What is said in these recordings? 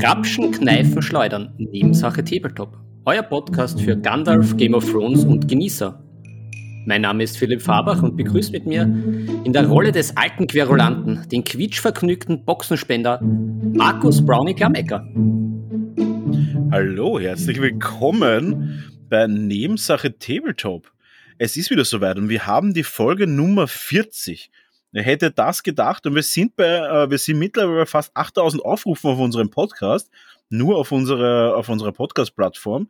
Grapschen, Kneifen, Schleudern. Nebensache Tabletop. Euer Podcast für Gandalf, Game of Thrones und Genießer. Mein Name ist Philipp Fabach und begrüßt mit mir in der Rolle des alten Querulanten den quietschvergnügten Boxenspender Markus Brownie Klammecker. Hallo, herzlich willkommen bei Nebensache Tabletop. Es ist wieder soweit und wir haben die Folge Nummer 40. Wer hätte das gedacht? Und wir sind mittlerweile bei fast 8000 Aufrufen auf unserem Podcast, nur auf unserer Podcast-Plattform.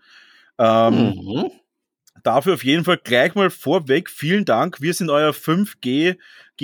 Dafür auf jeden Fall gleich mal vorweg vielen Dank. Wir sind euer 5G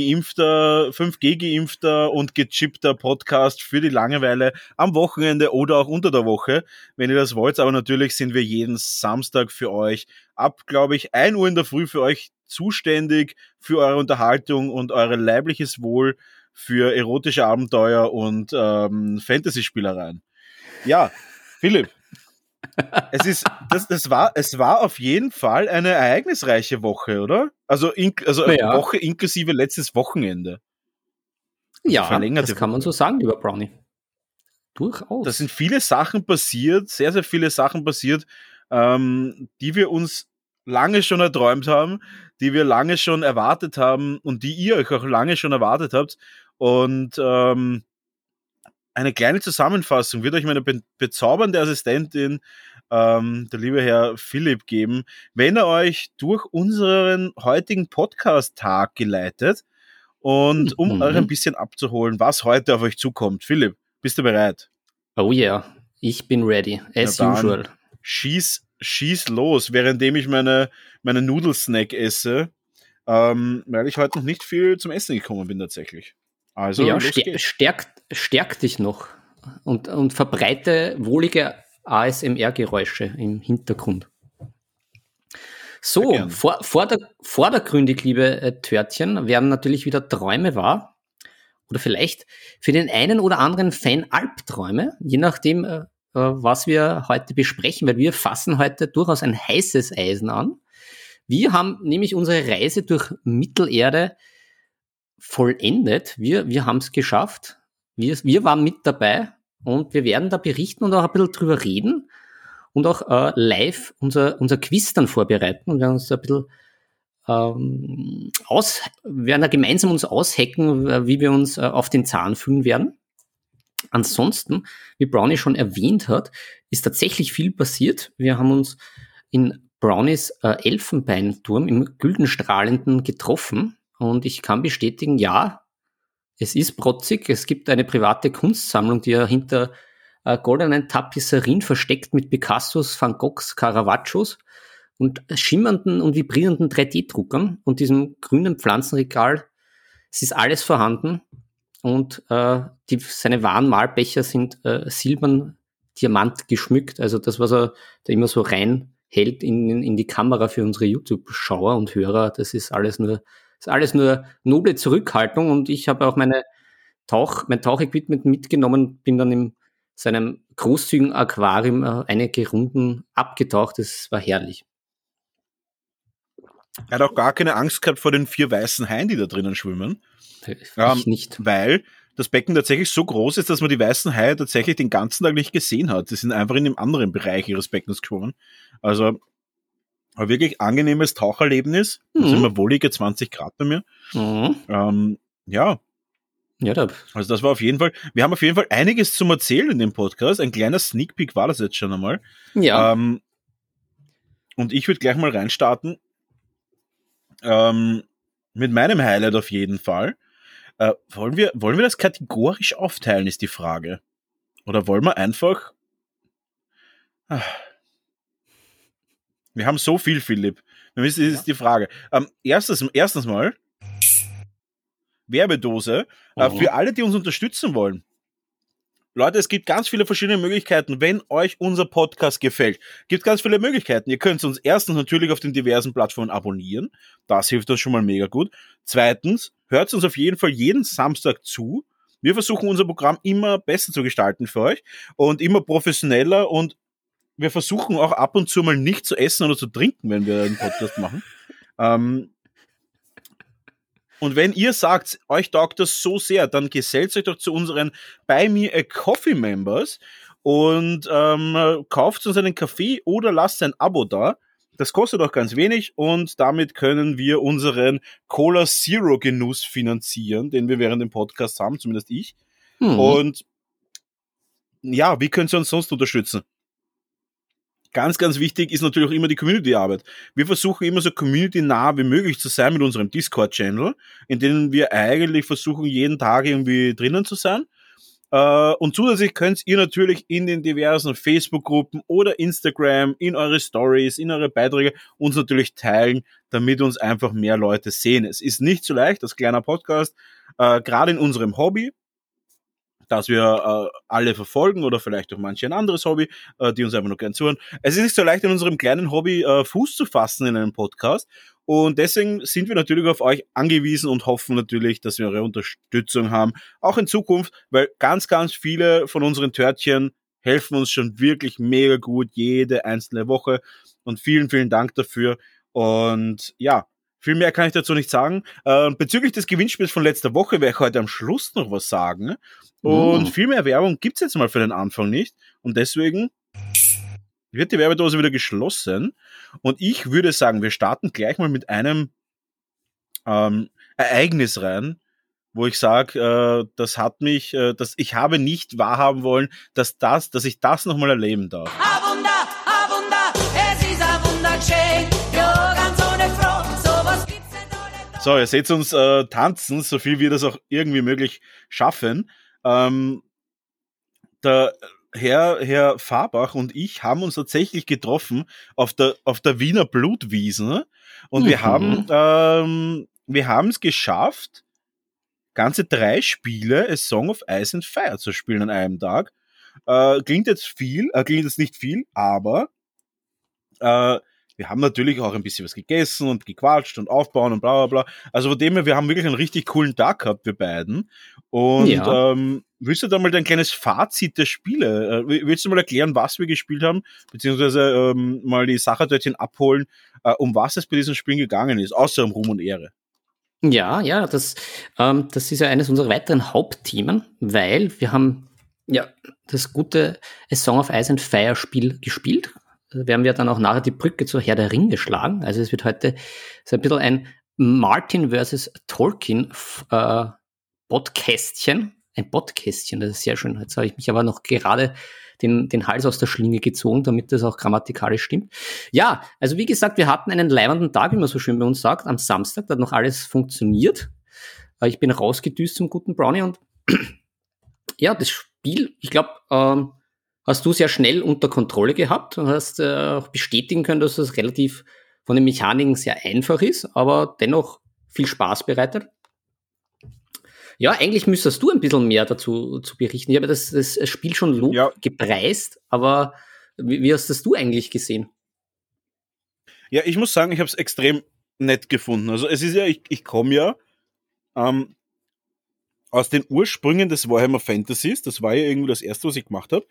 geimpfter und gechippter Podcast für die Langeweile am Wochenende oder auch unter der Woche, wenn ihr das wollt. Aber natürlich sind wir jeden Samstag für euch ab, glaube ich, 1 Uhr in der Früh für euch zuständig, für eure Unterhaltung und eure leibliches Wohl, für erotische Abenteuer und Fantasy-Spielereien. Ja, Philipp. Es war auf jeden Fall eine ereignisreiche Woche, oder? Also Ja. Woche inklusive letztes Wochenende. Also Ja, das kann man so sagen, lieber Brownie. Durchaus. Da sind viele Sachen passiert, sehr, sehr viele Sachen passiert, die wir uns lange schon erträumt haben, die wir lange schon erwartet haben und die ihr euch auch lange schon erwartet habt. Und eine kleine Zusammenfassung wird euch meine bezaubernde Assistentin, der liebe Herr Philipp, geben, wenn er euch durch unseren heutigen Podcast-Tag geleitet und um euch ein bisschen abzuholen, was heute auf euch zukommt. Philipp, bist du bereit? Oh yeah, ich bin ready, as usual. Schieß los, währenddem ich meine Nudelsnack esse, weil ich heute noch nicht viel zum Essen gekommen bin tatsächlich. Also ja, stärk dich noch und verbreite wohlige ASMR-Geräusche im Hintergrund. So, vordergründig, liebe Törtchen, werden natürlich wieder Träume wahr. Oder vielleicht für den einen oder anderen Fan Albträume, je nachdem, was wir heute besprechen, weil wir fassen heute durchaus ein heißes Eisen an. Wir haben nämlich unsere Reise durch Mittelerde vollendet. Wir haben es geschafft. Wir waren mit dabei und wir werden da berichten und auch ein bisschen drüber reden und auch live unser Quiz dann vorbereiten und werden uns da ein bisschen werden da gemeinsam uns aushacken, wie wir uns auf den Zahn fühlen werden. Ansonsten, wie Brownie schon erwähnt hat, ist tatsächlich viel passiert. Wir haben uns in Brownies Elfenbeinturm im Güldenstrahlenden getroffen. Und ich kann bestätigen, ja, es ist protzig. Es gibt eine private Kunstsammlung, die er hinter goldenen Tapisserien versteckt mit Picassos, Van Goghs, Caravaggios und schimmernden und vibrierenden 3D-Druckern und diesem grünen Pflanzenregal. Es ist alles vorhanden und seine wahren Malbecher sind silbern Diamant geschmückt. Also das, was er da immer so reinhält in die Kamera für unsere YouTube-Schauer und Hörer, das ist alles nur noble Zurückhaltung und ich habe auch mein Tauchequipment mitgenommen, bin dann in seinem großzügigen Aquarium einige Runden abgetaucht, das war herrlich. Er hat auch gar keine Angst gehabt vor den 4 weißen Haien, die da drinnen schwimmen. Ich nicht. Weil das Becken tatsächlich so groß ist, dass man die weißen Haie tatsächlich den ganzen Tag nicht gesehen hat. Die sind einfach in einem anderen Bereich ihres Beckens geschwommen. Also ein wirklich angenehmes Taucherlebnis. Das sind immer wohlige 20 Grad bei mir. Ja, also das war auf jeden Fall, wir haben auf jeden Fall einiges zum Erzählen in dem Podcast. Ein kleiner Sneak Peek war das jetzt schon einmal. Ja. Und ich würde gleich mal reinstarten mit meinem Highlight auf jeden Fall. Wollen wir das kategorisch aufteilen, ist die Frage. Oder wollen wir einfach... Wir haben so viel, Philipp. Das ist die Frage. Erstens mal Werbedose für alle, die uns unterstützen wollen. Leute, es gibt ganz viele verschiedene Möglichkeiten, wenn euch unser Podcast gefällt. Gibt ganz viele Möglichkeiten. Ihr könnt uns erstens natürlich auf den diversen Plattformen abonnieren. Das hilft uns schon mal mega gut. Zweitens, hört uns auf jeden Fall jeden Samstag zu. Wir versuchen unser Programm immer besser zu gestalten für euch und immer professioneller und wir versuchen auch ab und zu mal nicht zu essen oder zu trinken, wenn wir einen Podcast machen. Und wenn ihr sagt, euch taugt das so sehr, dann gesellt euch doch zu unseren Buy Me a Coffee Members und kauft uns einen Kaffee oder lasst ein Abo da. Das kostet auch ganz wenig und damit können wir unseren Cola Zero Genuss finanzieren, den wir während dem Podcast haben, zumindest ich. Und ja, wie könnt ihr uns sonst unterstützen? Ganz, ganz wichtig ist natürlich auch immer die Community-Arbeit. Wir versuchen immer so community-nah wie möglich zu sein mit unserem Discord-Channel, in dem wir eigentlich versuchen, jeden Tag irgendwie drinnen zu sein. Und zusätzlich könnt ihr natürlich in den diversen Facebook-Gruppen oder Instagram, in eure Stories, in eure Beiträge uns natürlich teilen, damit uns einfach mehr Leute sehen. Es ist nicht so leicht, als kleiner Podcast, gerade in unserem Hobby, dass wir alle verfolgen oder vielleicht auch manche ein anderes Hobby, die uns einfach nur gern zuhören. Es ist nicht so leicht, in unserem kleinen Hobby Fuß zu fassen in einem Podcast und deswegen sind wir natürlich auf euch angewiesen und hoffen natürlich, dass wir eure Unterstützung haben, auch in Zukunft, weil ganz, ganz viele von unseren Törtchen helfen uns schon wirklich mega gut jede einzelne Woche und vielen, vielen Dank dafür und ja, viel mehr kann ich dazu nicht sagen. Bezüglich des Gewinnspiels von letzter Woche werde ich heute am Schluss noch was sagen. Und viel mehr Werbung gibt's jetzt mal für den Anfang nicht. Und deswegen wird die Werbedose wieder geschlossen. Und ich würde sagen, wir starten gleich mal mit einem Ereignis rein, wo ich sage, das hat mich, ich habe nicht wahrhaben wollen, dass ich das nochmal erleben darf. Es ist ein wunderschön, ja, ganz ohne Frage, sowas gibt's nicht alle. So, ihr seht uns tanzen, so viel wir das auch irgendwie möglich schaffen. Der Herr Farbach und ich haben uns tatsächlich getroffen auf der Wiener Blutwiese und wir haben es geschafft, ganze 3 Spiele A Song of Ice and Fire zu spielen an einem Tag. Klingt jetzt nicht viel, aber wir haben natürlich auch ein bisschen was gegessen und gequatscht und aufbauen und bla bla bla. Also von dem her, wir haben wirklich einen richtig coolen Tag gehabt, wir beiden. Und willst du da mal dein kleines Fazit der Spiele? Willst du mal erklären, was wir gespielt haben? Beziehungsweise mal die Sachertörtchen abholen, um was es bei diesen Spielen gegangen ist, außer um Ruhm und Ehre. Ja, das ist ja eines unserer weiteren Hauptthemen, weil wir haben ja das gute A Song of Ice and Fire Spiel gespielt. Da werden wir dann auch nachher die Brücke zur Herr der Ringe schlagen. Also es wird heute so ein bisschen ein Martin versus Tolkien Podcastchen. Ein Podcastchen, das ist sehr schön. Jetzt habe ich mich aber noch gerade den Hals aus der Schlinge gezogen, damit das auch grammatikalisch stimmt. Ja, also wie gesagt, wir hatten einen leibenden Tag, wie man so schön bei uns sagt, am Samstag. Da hat noch alles funktioniert. Ich bin rausgedüst zum guten Brownie und ja, das Spiel, ich glaube, hast du sehr schnell unter Kontrolle gehabt und hast auch bestätigen können, dass es relativ von den Mechaniken sehr einfach ist, aber dennoch viel Spaß bereitet. Ja, eigentlich müsstest du ein bisschen mehr dazu zu berichten. Ich habe das Spiel schon gepreist, aber wie hast das du eigentlich gesehen? Ja, ich muss sagen, ich habe es extrem nett gefunden. Also es ist ja, ich komme ja aus den Ursprüngen des Warhammer Fantasies. Das war ja irgendwie das erste, was ich gemacht habe.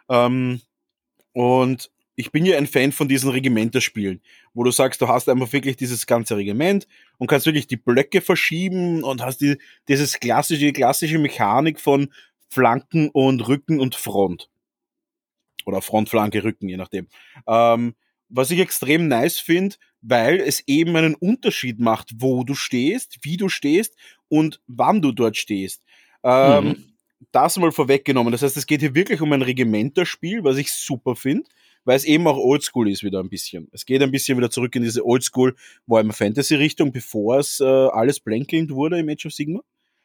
Und ich bin ja ein Fan von diesen Regimenterspielen, wo du sagst, du hast einfach wirklich dieses ganze Regiment und kannst wirklich die Blöcke verschieben und hast dieses klassische Mechanik von Flanken und Rücken und Front. Oder Frontflanke, Rücken, je nachdem. Was ich extrem nice finde, weil es eben einen Unterschied macht, wo du stehst, wie du stehst und wann du dort stehst. Das mal vorweggenommen. Das heißt, es geht hier wirklich um ein Regimenterspiel, was ich super finde, weil es eben auch Oldschool ist wieder ein bisschen. Es geht ein bisschen wieder zurück in diese Oldschool Warhammer Fantasy Richtung, bevor es alles blanklinged wurde im Age of Sigmar.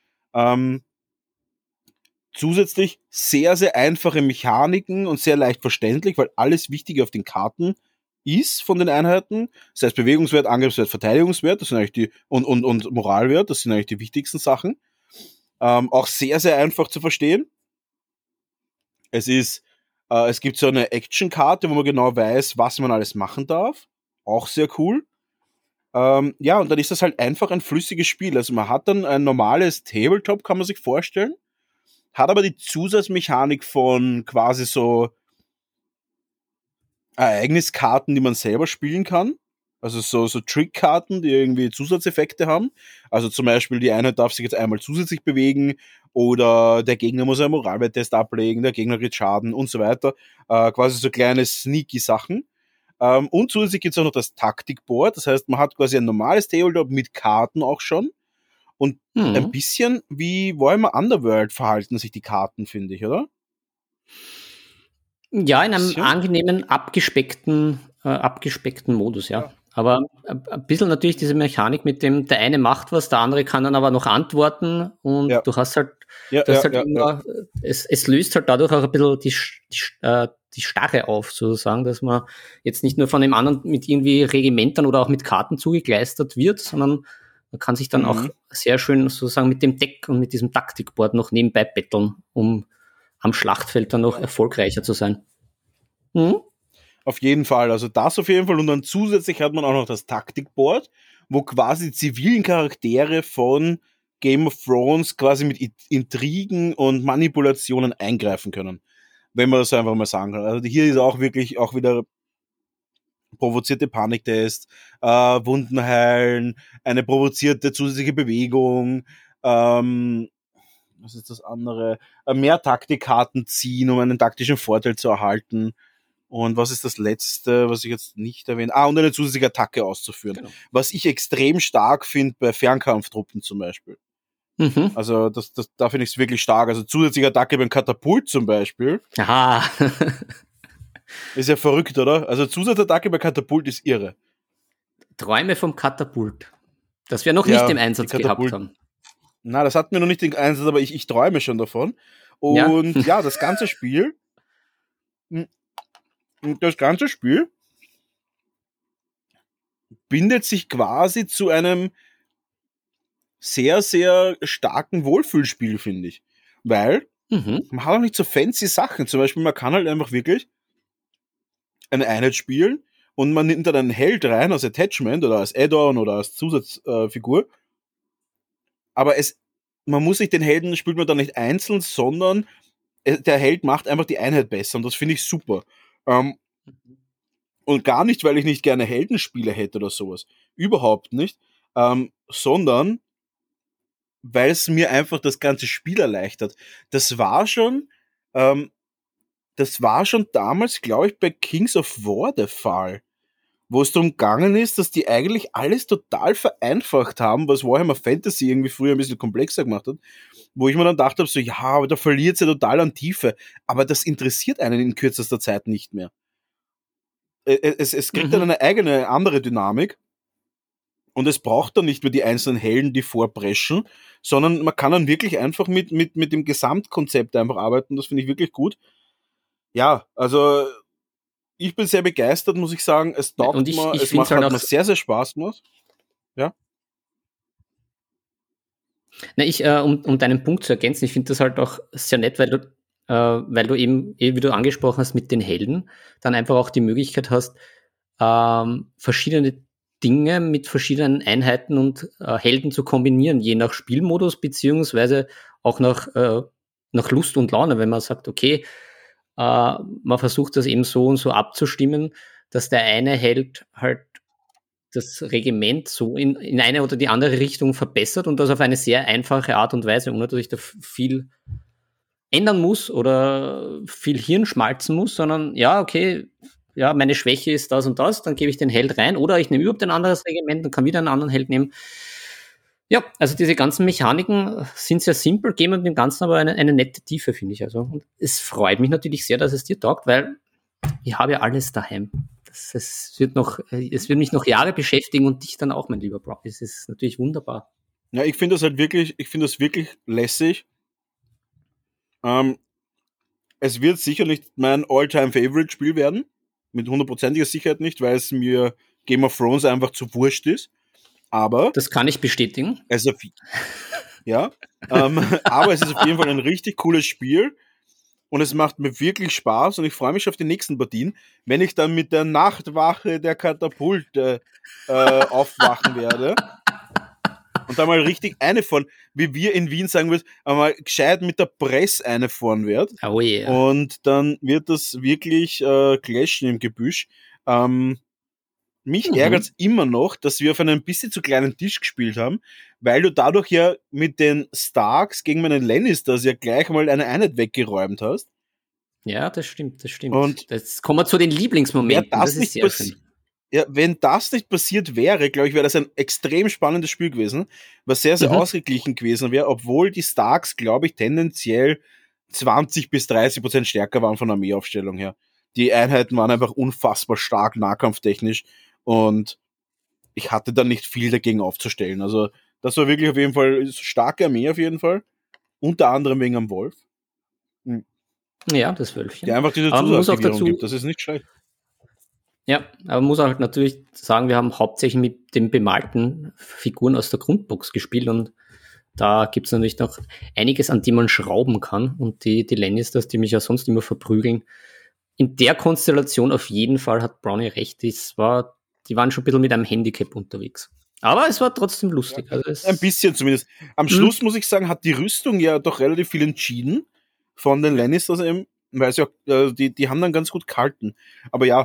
Zusätzlich sehr, sehr einfache Mechaniken und sehr leicht verständlich, weil alles Wichtige auf den Karten ist von den Einheiten. Das heißt Bewegungswert, Angriffswert, Verteidigungswert, das sind eigentlich und Moralwert, das sind eigentlich die wichtigsten Sachen. Auch sehr, sehr einfach zu verstehen. Es gibt so eine Action-Karte, wo man genau weiß, was man alles machen darf. Auch sehr cool. Ja, und dann ist das halt einfach ein flüssiges Spiel. Also man hat dann ein normales Tabletop, kann man sich vorstellen, hat aber die Zusatzmechanik von quasi so Ereigniskarten, die man selber spielen kann. Also so Trickkarten, die irgendwie Zusatzeffekte haben. Also zum Beispiel die Einheit darf sich jetzt einmal zusätzlich bewegen oder der Gegner muss einen Moralwerttest ablegen, der Gegner kriegt Schaden und so weiter. Quasi so kleine sneaky Sachen. Und zusätzlich gibt es auch noch das Taktikboard. Das heißt, man hat quasi ein normales Tabletop mit Karten auch schon. Und ein bisschen wie Warhammer Underworld verhalten sich die Karten, finde ich, oder? Ja, in einem angenehmen, abgespeckten Modus, ja. Aber ein bisschen natürlich diese Mechanik mit dem, der eine macht was, der andere kann dann aber noch antworten und du hast halt, immer, es löst halt dadurch auch ein bisschen die Starre auf, sozusagen, dass man jetzt nicht nur von dem anderen mit irgendwie Regimentern oder auch mit Karten zugekleistert wird, sondern man kann sich dann auch sehr schön sozusagen mit dem Deck und mit diesem Taktikboard noch nebenbei betteln, um am Schlachtfeld dann noch erfolgreicher zu sein. Auf jeden Fall, also das auf jeden Fall. Und dann zusätzlich hat man auch noch das Taktikboard, wo quasi zivilen Charaktere von Game of Thrones quasi mit Intrigen und Manipulationen eingreifen können. Wenn man das einfach mal sagen kann. Also hier ist auch wirklich auch wieder provozierte Paniktest, Wunden heilen, eine provozierte zusätzliche Bewegung, was ist das andere? Mehr Taktikkarten ziehen, um einen taktischen Vorteil zu erhalten. Und was ist das Letzte, was ich jetzt nicht erwähne? Und eine zusätzliche Attacke auszuführen. Genau. Was ich extrem stark finde bei Fernkampftruppen zum Beispiel. Also da finde ich es wirklich stark. Also zusätzliche Attacke beim Katapult zum Beispiel. Aha. Ist ja verrückt, oder? Also Zusatzattacke bei Katapult ist irre. Träume vom Katapult. Das wir noch nicht im Einsatz gehabt haben. Na, das hatten wir noch nicht im Einsatz, aber ich träume schon davon. Und ja, das ganze Spiel bindet sich quasi zu einem sehr, sehr starken Wohlfühlspiel, finde ich. Weil man hat auch nicht so fancy Sachen. Zum Beispiel, man kann halt einfach wirklich eine Einheit spielen und man nimmt dann einen Held rein als Attachment oder als Add-on oder als Zusatzfigur. Aber man muss nicht den Helden, spielt man dann nicht einzeln, sondern der Held macht einfach die Einheit besser und das finde ich super. Und gar nicht, weil ich nicht gerne Heldenspiele hätte oder sowas. Überhaupt nicht. Sondern weil es mir einfach das ganze Spiel erleichtert. Das war schon damals, glaube ich, bei Kings of War der Fall, wo es darum gegangen ist, dass die eigentlich alles total vereinfacht haben, was Warhammer Fantasy irgendwie früher ein bisschen komplexer gemacht hat, wo ich mir dann gedacht habe, so, ja, aber da verliert sie total an Tiefe, aber das interessiert einen in kürzester Zeit nicht mehr. Es kriegt dann eine eigene, andere Dynamik und es braucht dann nicht mehr die einzelnen Helden, die vorpreschen, sondern man kann dann wirklich einfach mit dem Gesamtkonzept einfach arbeiten, das finde ich wirklich gut. Ja, also ich bin sehr begeistert, muss ich sagen. Es taugt mir, es macht halt mir sehr, sehr Spaß gemacht. Ja. Na, um deinen Punkt zu ergänzen, ich finde das halt auch sehr nett, weil du eben, wie du angesprochen hast, mit den Helden dann einfach auch die Möglichkeit hast, verschiedene Dinge mit verschiedenen Einheiten und Helden zu kombinieren, je nach Spielmodus, beziehungsweise auch nach Lust und Laune, wenn man sagt, okay, man versucht das eben so und so abzustimmen, dass der eine Held halt das Regiment so in eine oder die andere Richtung verbessert und das auf eine sehr einfache Art und Weise, ohne dass ich da viel ändern muss oder viel Hirn schmalzen muss, sondern ja, okay, ja, meine Schwäche ist das und das, dann gebe ich den Held rein oder ich nehme überhaupt ein anderes Regiment und kann wieder einen anderen Held nehmen. Ja, also diese ganzen Mechaniken sind sehr simpel, geben dem Ganzen aber eine nette Tiefe, finde ich. Also, und es freut mich natürlich sehr, dass es dir taugt, weil ich habe ja alles daheim. Es wird mich noch Jahre beschäftigen und dich dann auch, mein lieber Bro. Es ist natürlich wunderbar. Ja, ich finde das wirklich lässig. Es wird sicher nicht mein All-Time-Favorite-Spiel werden. Mit 100%iger Sicherheit nicht, weil es mir Game of Thrones einfach zu wurscht ist. Aber das kann ich bestätigen. Ja, aber es ist auf jeden Fall ein richtig cooles Spiel und es macht mir wirklich Spaß und ich freue mich auf die nächsten Partien, wenn ich dann mit der Nachtwache der Katapulte aufwachen werde und dann mal richtig eine von, wie wir in Wien sagen würden, einmal gescheit mit der Presse eine fahren werde. Oh yeah. Und dann wird das wirklich clashen im Gebüsch. Mich ärgert es immer noch, dass wir auf einem bisschen zu kleinen Tisch gespielt haben, weil du dadurch ja mit den Starks gegen meinen Lannisters ja gleich mal eine Einheit weggeräumt hast. Ja, das stimmt. Und jetzt kommen wir zu den Lieblingsmomenten. Das ist sehr schön. Ja, wenn das nicht passiert wäre, glaube ich, wäre das ein extrem spannendes Spiel gewesen, was sehr, sehr ausgeglichen gewesen wäre, obwohl die Starks, glaube ich, tendenziell 20-30% stärker waren von der Armeeaufstellung her. Die Einheiten waren einfach unfassbar stark nahkampftechnisch und ich hatte dann nicht viel dagegen aufzustellen. Also das war wirklich auf jeden Fall starke Armee auf jeden Fall. Unter anderem wegen am Wolf. Ja, das Wölfchen. Der einfach diese Zusatzaktivierung gibt. Das ist nicht schlecht. Ja, aber man muss halt natürlich sagen, wir haben hauptsächlich mit den bemalten Figuren aus der Grundbox gespielt und da gibt es natürlich noch einiges, an dem man schrauben kann. Und die Lannisters, die mich ja sonst immer verprügeln, in der Konstellation auf jeden Fall hat Brownie recht. Die waren schon ein bisschen mit einem Handicap unterwegs. Aber es war trotzdem lustig. Ja, also ein bisschen zumindest. Am Schluss, muss ich sagen, hat die Rüstung ja doch relativ viel entschieden von den Lannisters eben, weil sie auch, die haben dann ganz gut gehalten. Aber ja.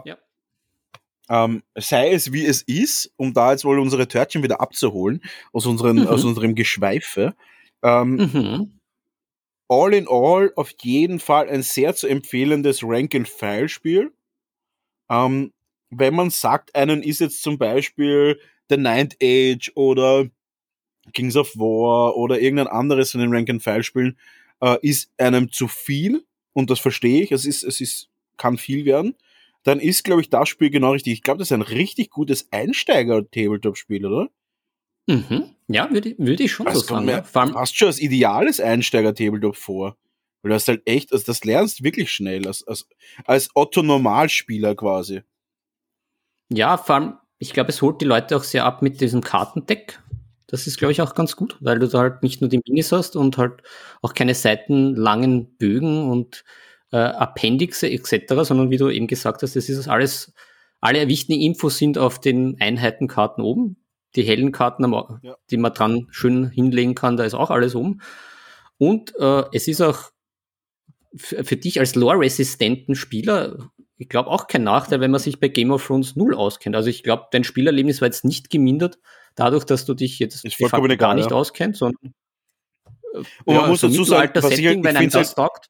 Sei es wie es ist, um da jetzt wohl unsere Törtchen wieder abzuholen aus unserem Geschweife. All in all auf jeden Fall ein sehr zu empfehlendes Rank-and-File-Spiel. Wenn man sagt, einen ist jetzt zum Beispiel The Ninth Age oder Kings of War oder irgendein anderes von den Rank-and-File-Spielen, ist einem zu viel, und das verstehe ich, kann viel werden, dann ist, glaube ich, das Spiel genau richtig. Ich glaube, das ist ein richtig gutes Einsteiger-Tabletop-Spiel, oder? Ja, würde ich schon so sagen. Ja. Fast schon als ideales Einsteiger-Tabletop vor. Weil du hast halt echt, also das lernst wirklich schnell, als Otto-Normalspieler quasi. Ja, vor allem, ich glaube, es holt die Leute auch sehr ab mit diesem Kartendeck. Das ist, glaube ich, auch ganz gut, weil du da halt nicht nur die Minis hast und halt auch keine seitenlangen Bögen und Appendixe etc., sondern wie du eben gesagt hast, das ist alles, alle wichtigen Infos sind auf den Einheitenkarten oben. Die hellen Karten, die man dran schön hinlegen kann, da ist auch alles oben. Und es ist auch für dich als lore-resistenten Spieler, ich glaube, auch kein Nachteil, wenn man sich bei Game of Thrones 0 auskennt. Also ich glaube, dein Spielerlebnis war jetzt nicht gemindert, dadurch, dass du dich jetzt gar nicht auskennst, sondern und man muss dazu sagen, Setting, wenn einem das taugt,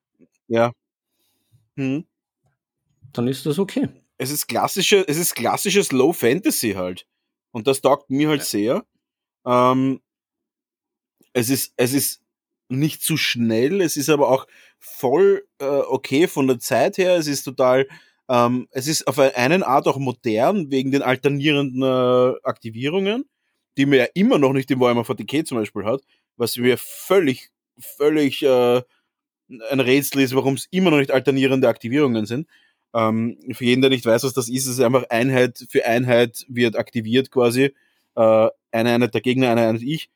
dann ist das okay. Es ist klassisches Low Fantasy halt. Und das taugt mir halt sehr. Es ist nicht zu schnell, es ist aber auch voll okay von der Zeit her. Es ist total, es ist auf eine Art auch modern, wegen den alternierenden Aktivierungen, die man ja immer noch nicht im Warhammer 40k zum Beispiel hat, was mir völlig ein Rätsel ist, warum es immer noch nicht alternierende Aktivierungen sind. Für jeden, der nicht weiß, was das ist einfach Einheit für Einheit wird aktiviert quasi. Eine Einheit der Gegner, eine Einheit ich.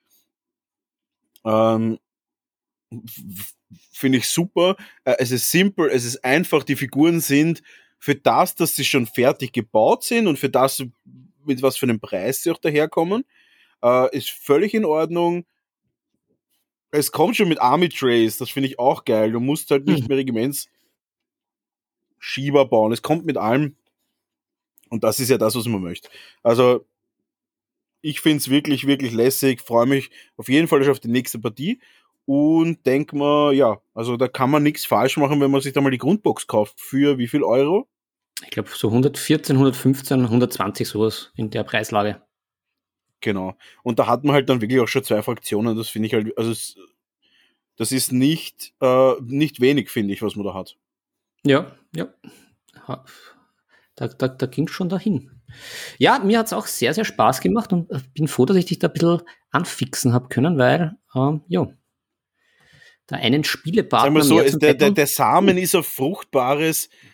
Finde ich super. Es ist simpel, es ist einfach. Die Figuren sind für das, dass sie schon fertig gebaut sind und für das, mit was für einem Preis sie auch daherkommen, ist völlig in Ordnung. Es kommt schon mit Army Trays, das finde ich auch geil. Du musst halt nicht mehr Regimentsschieber bauen. Es kommt mit allem. Und das ist ja das, was man möchte. Also, ich finde es wirklich, wirklich lässig. Freue mich auf jeden Fall auf die nächste Partie. Und denke mir, ja, also da kann man nichts falsch machen, wenn man sich da mal die Grundbox kauft. Für wie viel Euro? Ich glaube, so 114, 115, 120 sowas in der Preislage. Genau. Und da hat man halt dann wirklich auch schon 2 Fraktionen. Das finde ich halt, also das ist nicht wenig, finde ich, was man da hat. Ja. Da ging es schon dahin. Ja, mir hat es auch sehr, sehr Spaß gemacht und bin froh, dass ich dich da ein bisschen anfixen habe können, weil, da einen Spielepartner so, der Samen ist auf fruchtbare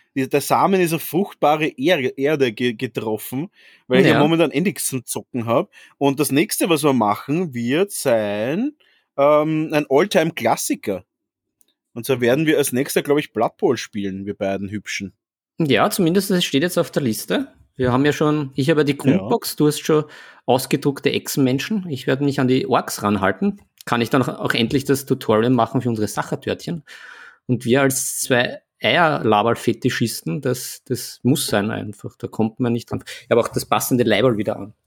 Erde getroffen, weil ich ja momentan nichts zum Zocken habe. Und das nächste, was wir machen, wird sein ein All-Time-Klassiker. Und zwar werden wir als nächster, glaube ich, Blood Bowl spielen, wir beiden Hübschen. Ja, zumindest das steht jetzt auf der Liste. Wir haben ja schon, ich habe ja die Grundbox, du hast schon ausgedruckte Echsenmenschen. Ich werde mich an die Orks ranhalten. Kann ich dann auch endlich das Tutorial machen für unsere Sachertörtchen. Und wir als zwei Eierlaberl-Fetischisten, das muss sein einfach. Da kommt man nicht dran. Ich habe auch das passende Leiberl wieder an.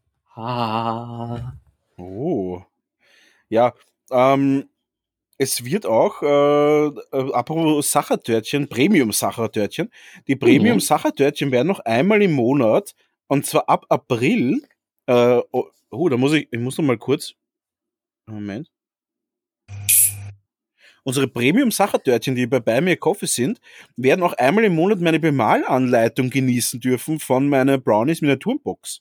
Oh. Ja, es wird auch, apropos Sachertörtchen, Premium-Sachertörtchen. Die Premium-Sachertörtchen werden noch einmal im Monat, und zwar ab April. Da muss ich muss noch mal kurz. Moment. Unsere Premium-Sachertörtchen, die bei Buy Me a Coffee sind, werden auch einmal im Monat meine Bemalanleitung genießen dürfen von meiner Brownies Miniaturenbox.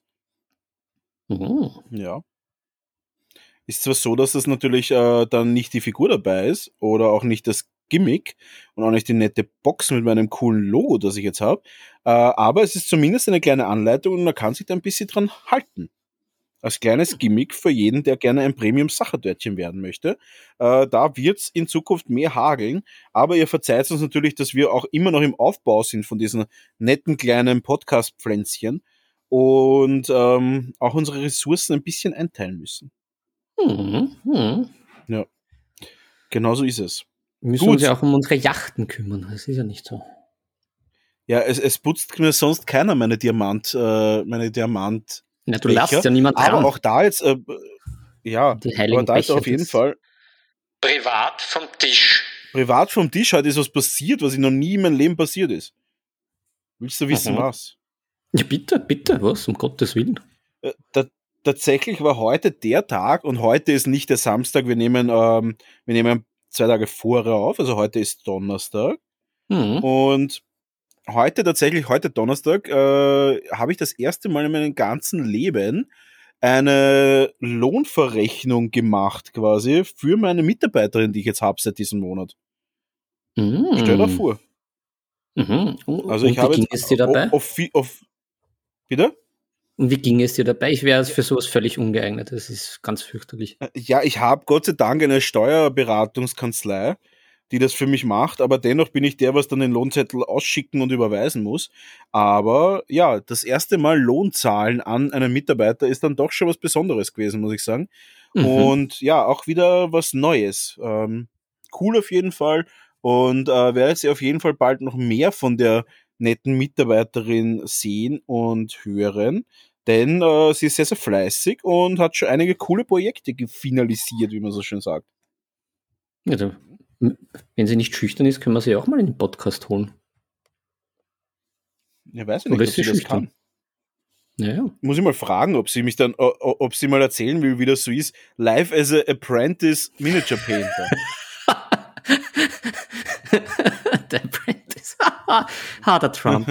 Ja. Ist zwar so, dass das natürlich dann nicht die Figur dabei ist oder auch nicht das Gimmick und auch nicht die nette Box mit meinem coolen Logo, das ich jetzt habe, aber es ist zumindest eine kleine Anleitung und man kann sich da ein bisschen dran halten. Als kleines Gimmick für jeden, der gerne ein Premium-Sachertörtchen werden möchte. Da wird's in Zukunft mehr hageln, aber ihr verzeiht uns natürlich, dass wir auch immer noch im Aufbau sind von diesen netten kleinen Podcast-Pflänzchen und auch unsere Ressourcen ein bisschen einteilen müssen. Ja, genau so ist es. Wir müssen uns ja auch um unsere Yachten kümmern, das ist ja nicht so. Ja, es putzt mir sonst keiner meine Diamant. Ja, du lässt ja niemand dran. Aber auch da jetzt, ja, die heiligen aber da Becher, ist auf jeden Fall privat vom Tisch. Privat vom Tisch heute ist was passiert, was noch nie in meinem Leben passiert ist. Willst du wissen, was? Ja, bitte, was, um Gottes Willen. Tatsächlich war heute der Tag, und heute ist nicht der Samstag, wir nehmen 2 Tage vorher auf, also heute ist Donnerstag. Und heute Donnerstag, habe ich das erste Mal in meinem ganzen Leben eine Lohnverrechnung gemacht, quasi, für meine Mitarbeiterin, die ich jetzt habe seit diesem Monat. Stell dir vor. Also ich habe wie ging es dir dabei? Bitte? Und wie ging es dir dabei? Ich wäre für sowas völlig ungeeignet. Das ist ganz fürchterlich. Ja, ich habe Gott sei Dank eine Steuerberatungskanzlei, die das für mich macht, aber dennoch bin ich der, was dann den Lohnzettel ausschicken und überweisen muss. Aber ja, das erste Mal Lohnzahlen an einen Mitarbeiter ist dann doch schon was Besonderes gewesen, muss ich sagen. Und ja, auch wieder was Neues. Cool auf jeden Fall, und werdet ihr auf jeden Fall bald noch mehr von der netten Mitarbeiterin sehen und hören, denn sie ist sehr, sehr fleißig und hat schon einige coole Projekte finalisiert, wie man so schön sagt. Ja, wenn sie nicht schüchtern ist, können wir sie auch mal in den Podcast holen. Ja, weiß ich nicht, ob sie das kann. Ja. Muss ich mal fragen, ob sie mal erzählen will, wie das so ist. Live as a Apprentice Miniature Painter. Der Apprentice. Der Trump.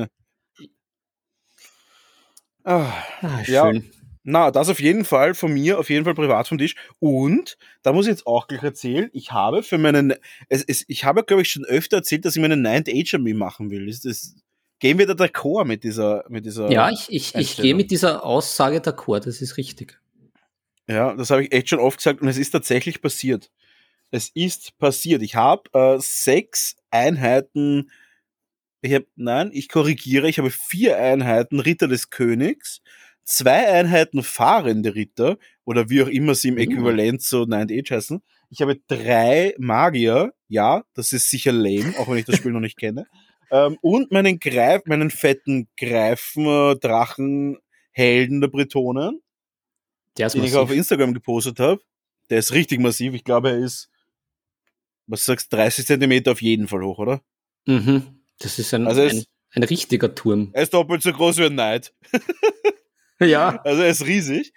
Schön. Ja, na, das auf jeden Fall von mir, auf jeden Fall privat vom Tisch. Und da muss ich jetzt auch gleich erzählen, ich habe für meinen, ich habe, glaube ich, schon öfter erzählt, dass ich meinen Ninth Age Army machen will. Gehen wir da d'accord mit dieser ja, ich gehe mit dieser Aussage d'accord, das ist richtig. Ja, das habe ich echt schon oft gesagt, und es ist tatsächlich passiert. Es ist passiert. Ich habe 6 Einheiten, ich korrigiere, ich habe 4 Einheiten Ritter des Königs, 2 Einheiten fahrende Ritter, oder wie auch immer sie im Äquivalent zu Ninth Age heißen. Ich habe 3 Magier, ja, das ist sicher lame, auch wenn ich das Spiel noch nicht kenne. Und meinen fetten Greifen, Drachen, Helden der Bretonen, den ich auf Instagram gepostet habe. Der ist richtig massiv. Ich glaube, er ist, was sagst du, 30 Zentimeter auf jeden Fall hoch, oder? Das ist ein richtiger Turm. Er ist doppelt so groß wie ein Knight. Ja. Also er ist riesig.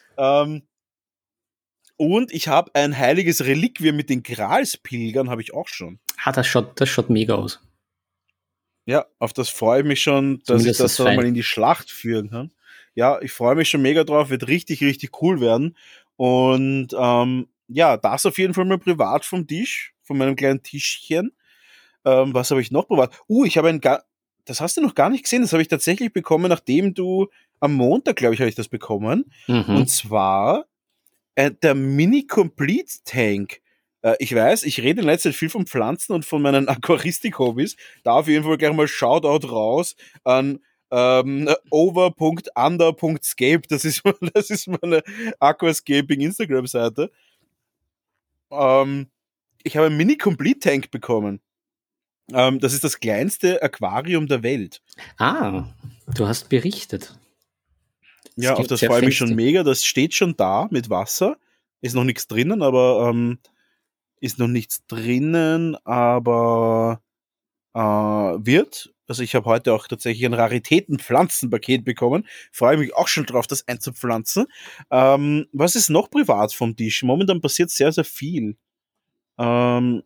Und ich habe ein heiliges Reliquien mit den Gralspilgern, habe ich auch schon. Das schaut mega aus. Ja, auf das freue ich mich schon, dass ich das dann mal in die Schlacht führen kann. Ja, ich freue mich schon mega drauf, wird richtig, richtig cool werden. Und ja, das auf jeden Fall mal privat vom Tisch, von meinem kleinen Tischchen. Was habe ich noch privat? Ich habe das hast du noch gar nicht gesehen, das habe ich tatsächlich bekommen, nachdem du am Montag, glaube ich, habe ich das bekommen. Und zwar der Mini-Complete Tank. Ich weiß, ich rede in letzter Zeit viel von Pflanzen und von meinen Aquaristik-Hobbys. Da auf jeden Fall gleich mal Shoutout raus an over.under.scape. Das ist meine Aquascaping Instagram-Seite. Ich habe einen Mini-Complete Tank bekommen. Das ist das kleinste Aquarium der Welt. Ah, du hast berichtet. Ja, auf das freue ich mich schon mega. Das steht schon da mit Wasser. Ist noch nichts drinnen, aber wird. Also ich habe heute auch tatsächlich ein Raritäten-Pflanzenpaket bekommen. Freue mich auch schon drauf, das einzupflanzen. Was ist noch privat vom Tisch? Momentan passiert sehr, sehr viel. Aber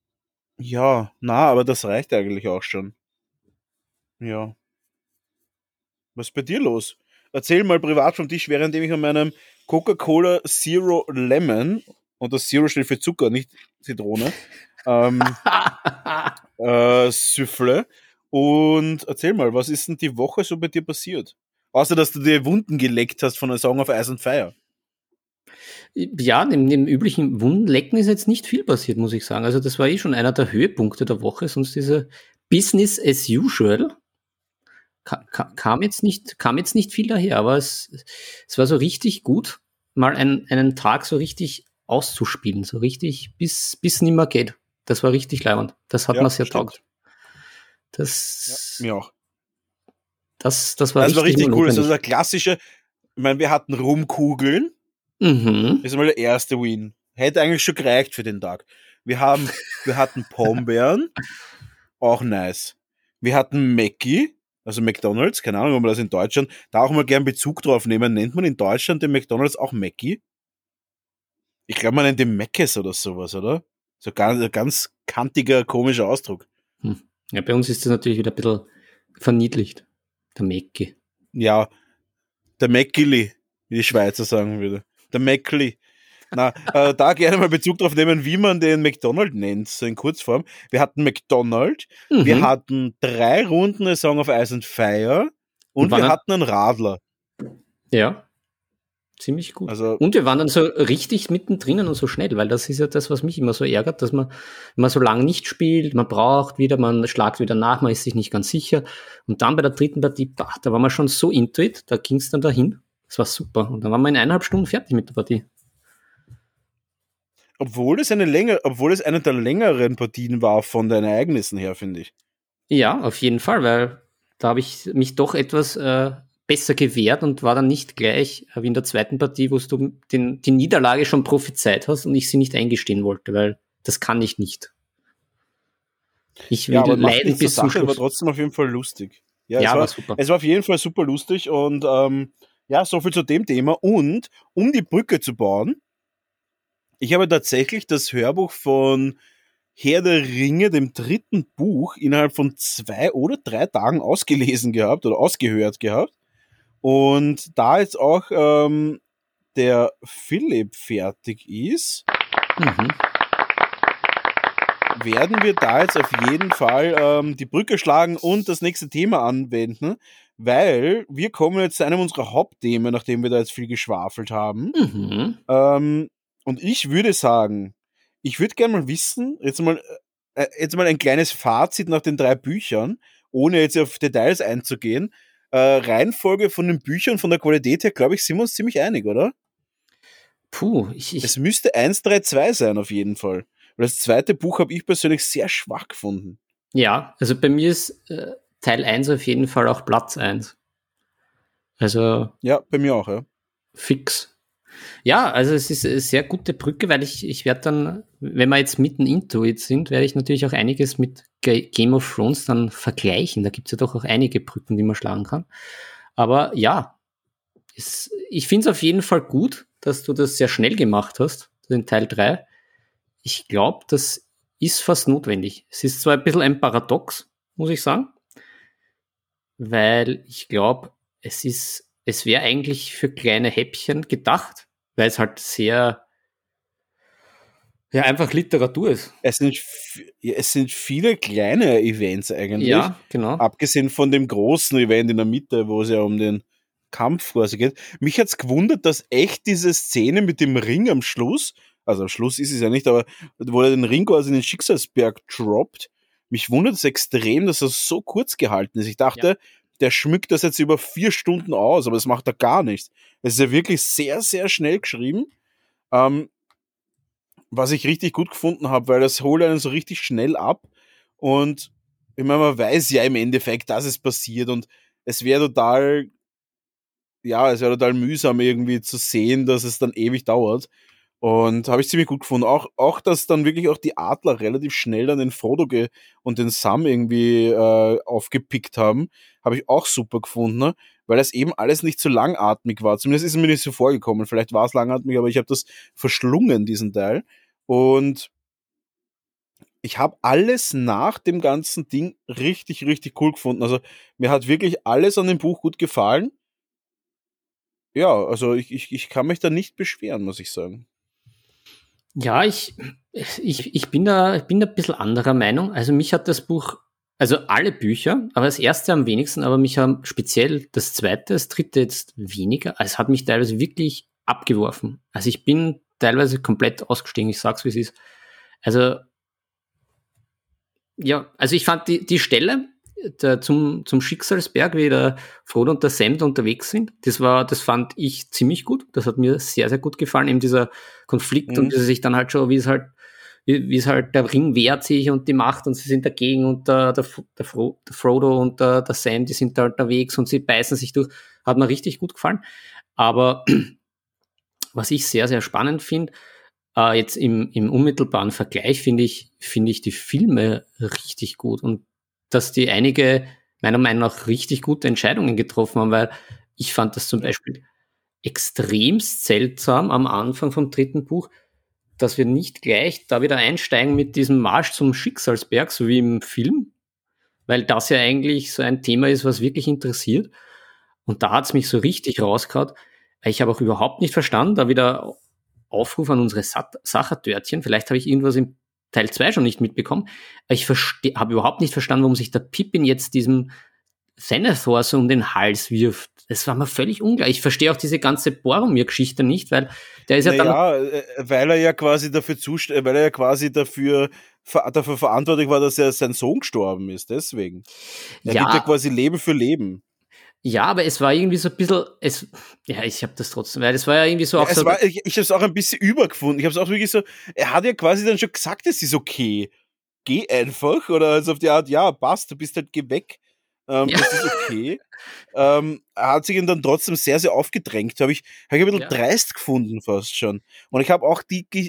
das reicht eigentlich auch schon. Ja. Was ist bei dir los? Erzähl mal privat vom Tisch, während ich an meinem Coca-Cola Zero Lemon, und das Zero steht für Zucker, nicht Zitrone, süffle. Und erzähl mal, was ist denn die Woche so bei dir passiert? Außer, dass du dir Wunden geleckt hast von A Song of Ice and Fire. Ja, neben dem üblichen Wundenlecken ist jetzt nicht viel passiert, muss ich sagen. Also das war schon einer der Höhepunkte der Woche, sonst diese Business as usual kam jetzt nicht viel daher, aber es war so richtig gut, mal einen Tag so richtig auszuspielen, so richtig bis nimmer geht. Das war richtig leibend. Das hat mir sehr taugt. Mir auch. Das war richtig cool. Das ist der klassische, ich meine, wir hatten Rumkugeln. Das ist mal der erste Win. Hätte eigentlich schon gereicht für den Tag. Wir hatten Pombeeren. Auch nice. Wir hatten Mackie, also McDonald's, keine Ahnung, ob man das in Deutschland, da auch mal gern Bezug drauf nehmen. Nennt man in Deutschland den McDonald's auch Mackie? Ich glaube, man nennt den Meckes oder sowas, oder? So ganz kantiger, komischer Ausdruck. Ja, bei uns ist das natürlich wieder ein bisschen verniedlicht. Der Mackie. Ja, der Mackili, wie die Schweizer sagen würde. Der Mackli. Da gerne mal Bezug drauf nehmen, wie man den McDonald nennt, so in Kurzform. Wir hatten McDonald, wir hatten 3 Runden A Song of Ice and Fire und wir hatten einen Radler. Ja, ziemlich gut. Also, und wir waren dann so richtig mittendrin und so schnell, weil das ist ja das, was mich immer so ärgert, dass man, wenn man so lange nicht spielt, man braucht wieder, man schlagt wieder nach, man ist sich nicht ganz sicher. Und dann bei der dritten Partie, da war man schon so into it, da ging es dann dahin. Das war super. Und dann waren wir in 1,5 Stunden fertig mit der Partie. Obwohl es eine der längeren Partien war von den Ereignissen her, finde ich. Ja, auf jeden Fall, weil da habe ich mich doch etwas besser gewehrt und war dann nicht gleich wie in der zweiten Partie, wo du die Niederlage schon prophezeit hast und ich sie nicht eingestehen wollte, weil das kann ich nicht. Ich will leiden bis zum Schluss. War trotzdem auf jeden Fall lustig. Ja, war super. Es war auf jeden Fall super lustig und so viel zu dem Thema. Und um die Brücke zu bauen, ich habe tatsächlich das Hörbuch von Herr der Ringe, dem 3. Buch, innerhalb von 2 oder 3 Tagen ausgelesen gehabt oder ausgehört gehabt. Und da jetzt auch der Philipp fertig ist, werden wir da jetzt auf jeden Fall die Brücke schlagen und das nächste Thema anwenden, weil wir kommen jetzt zu einem unserer Hauptthemen, nachdem wir da jetzt viel geschwafelt haben. Und ich würde sagen, ich würde gerne mal wissen, jetzt mal ein kleines Fazit nach den 3 Büchern, ohne jetzt auf Details einzugehen. Reihenfolge von den Büchern, von der Qualität her, glaube ich, sind wir uns ziemlich einig, oder? Puh, es müsste 1, 3, 2 sein, auf jeden Fall. Weil das zweite Buch habe ich persönlich sehr schwach gefunden. Ja, also bei mir ist Teil 1 auf jeden Fall auch Platz 1. Also. Ja, bei mir auch, ja. Fix. Ja, also es ist eine sehr gute Brücke, weil ich werde dann, wenn wir jetzt mitten into it sind, werde ich natürlich auch einiges mit Game of Thrones dann vergleichen. Da gibt es ja doch auch einige Brücken, die man schlagen kann. Aber ja, ich finde es auf jeden Fall gut, dass du das sehr schnell gemacht hast, den Teil 3. Ich glaube, das ist fast notwendig. Es ist zwar ein bisschen ein Paradox, muss ich sagen, weil ich glaube, es wäre eigentlich für kleine Häppchen gedacht, weil es halt sehr, ja, einfach Literatur ist. Es sind viele kleine Events eigentlich. Ja, genau. Abgesehen von dem großen Event in der Mitte, wo es ja um den Kampf quasi geht. Mich hat's gewundert, dass echt diese Szene mit dem Ring am Schluss, also am Schluss ist es ja nicht, aber wo er den Ring quasi in den Schicksalsberg droppt, mich wundert es extrem, dass er so kurz gehalten ist. Ich dachte, der schmückt das jetzt über 4 Stunden aus, aber das macht er gar nicht. Es ist ja wirklich sehr, sehr schnell geschrieben. Was ich richtig gut gefunden habe, weil das holt einen so richtig schnell ab Und ich meine, man weiß ja im Endeffekt, dass es passiert und es wäre total, ja, es wäre total mühsam irgendwie zu sehen, dass es dann ewig dauert. Und habe ich ziemlich gut gefunden. Auch, dass dann wirklich auch die Adler relativ schnell dann den Frodo und den Sam irgendwie aufgepickt haben, habe ich auch super gefunden, ne? Weil das eben alles nicht so langatmig war. Zumindest ist es mir nicht so vorgekommen. Vielleicht war es langatmig, aber ich habe das verschlungen, diesen Teil. Und ich habe alles nach dem ganzen Ding richtig, richtig cool gefunden. Also mir hat wirklich alles an dem Buch gut gefallen. Ja, also ich kann mich da nicht beschweren, muss ich sagen. Ja, ich bin da ein bisschen anderer Meinung. Also mich hat das Buch, also alle Bücher, aber das erste am wenigsten, aber mich haben speziell das zweite, das dritte jetzt weniger. Also es hat mich teilweise wirklich abgeworfen. Also ich bin teilweise komplett ausgestiegen, ich sag's wie es ist. Also, ja, also ich fand die Stelle zum Schicksalsberg, wie der Frodo und der Sam da unterwegs sind, das fand ich ziemlich gut. Das hat mir sehr, sehr gut gefallen. Eben dieser Konflikt und wie sie sich dann halt schon, wie es halt der Ring wehrt sich und die Macht und sie sind dagegen und der Frodo und der Sam, die sind da unterwegs und sie beißen sich durch. Hat mir richtig gut gefallen. Aber was ich sehr, sehr spannend finde, jetzt im unmittelbaren Vergleich finde ich die Filme richtig gut und dass die einige meiner Meinung nach richtig gute Entscheidungen getroffen haben, weil ich fand das zum Beispiel extremst seltsam am Anfang vom dritten Buch, dass wir nicht gleich da wieder einsteigen mit diesem Marsch zum Schicksalsberg, so wie im Film, weil das ja eigentlich so ein Thema ist, was wirklich interessiert. Und da hat's mich so richtig rausgehauen. Ich habe auch überhaupt nicht verstanden, da wieder Aufruf an unsere Sachertörtchen. Vielleicht habe ich irgendwas im Teil 2 schon nicht mitbekommen. Ich habe überhaupt nicht verstanden, warum sich der Pippin jetzt diesem Denethor so um den Hals wirft. Das war mir völlig unklar. Ich verstehe auch diese ganze Boromir-Geschichte nicht, weil der ist ja dann... weil er ja quasi dafür verantwortlich war, dass sein Sohn gestorben ist, deswegen. Er gibt ja quasi Leben für Leben. Ja, aber es war irgendwie so ein bisschen, ich habe das trotzdem, weil es war ja irgendwie so auch so... Ich habe es auch ein bisschen übergefunden. Ich habe es auch wirklich so, er hat ja quasi dann schon gesagt, es ist okay. Geh einfach. Oder also auf die Art, ja, passt, du bist halt, geh weg. Das ist okay. Er hat sich ihn dann trotzdem sehr, sehr aufgedrängt. Habe ich ein bisschen dreist gefunden fast schon. Und ich habe auch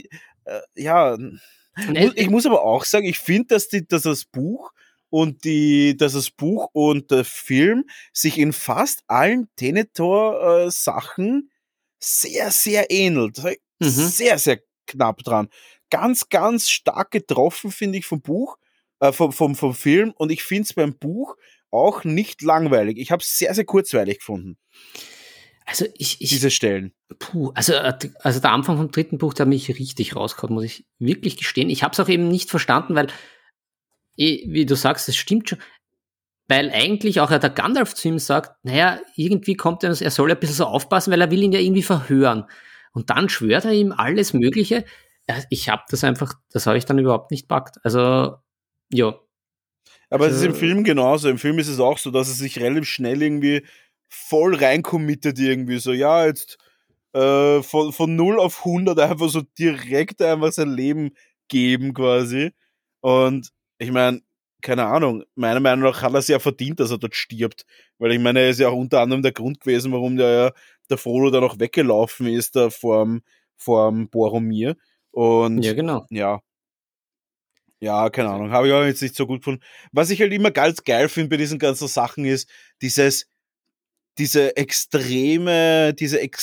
ich muss aber auch sagen, ich finde, dass das Buch und der Film sich in fast allen Denethor-Sachen sehr, sehr ähnelt. Sehr, sehr knapp dran. Ganz, ganz stark getroffen, finde ich, vom Film. Und ich finde es beim Buch auch nicht langweilig. Ich habe es sehr, sehr kurzweilig gefunden. Also diese Stellen. Also der Anfang vom dritten Buch, der hat mich richtig rausgehauen, muss ich wirklich gestehen. Ich habe es auch eben nicht verstanden, weil, wie du sagst, das stimmt schon. Weil eigentlich auch der Gandalf zu ihm sagt, naja, irgendwie kommt er soll ein bisschen so aufpassen, weil er will ihn ja irgendwie verhören. Und dann schwört er ihm alles Mögliche. Das habe ich dann überhaupt nicht packt. Also, ja. Aber es ist im Film genauso. Im Film ist es auch so, dass er sich relativ schnell irgendwie voll reinkommittet irgendwie. So, ja, jetzt von 0 auf 100 einfach so direkt einfach sein Leben geben quasi. Und ich meine, keine Ahnung, meiner Meinung nach hat er es ja verdient, dass er dort stirbt. Weil ich meine, er ist ja auch unter anderem der Grund gewesen, warum der Frodo dann auch weggelaufen ist, da vorm Boromir. Und ja, genau. Ja, keine Ahnung, habe ich auch jetzt nicht so gut gefunden. Was ich halt immer ganz geil finde bei diesen ganzen Sachen ist, diese extreme,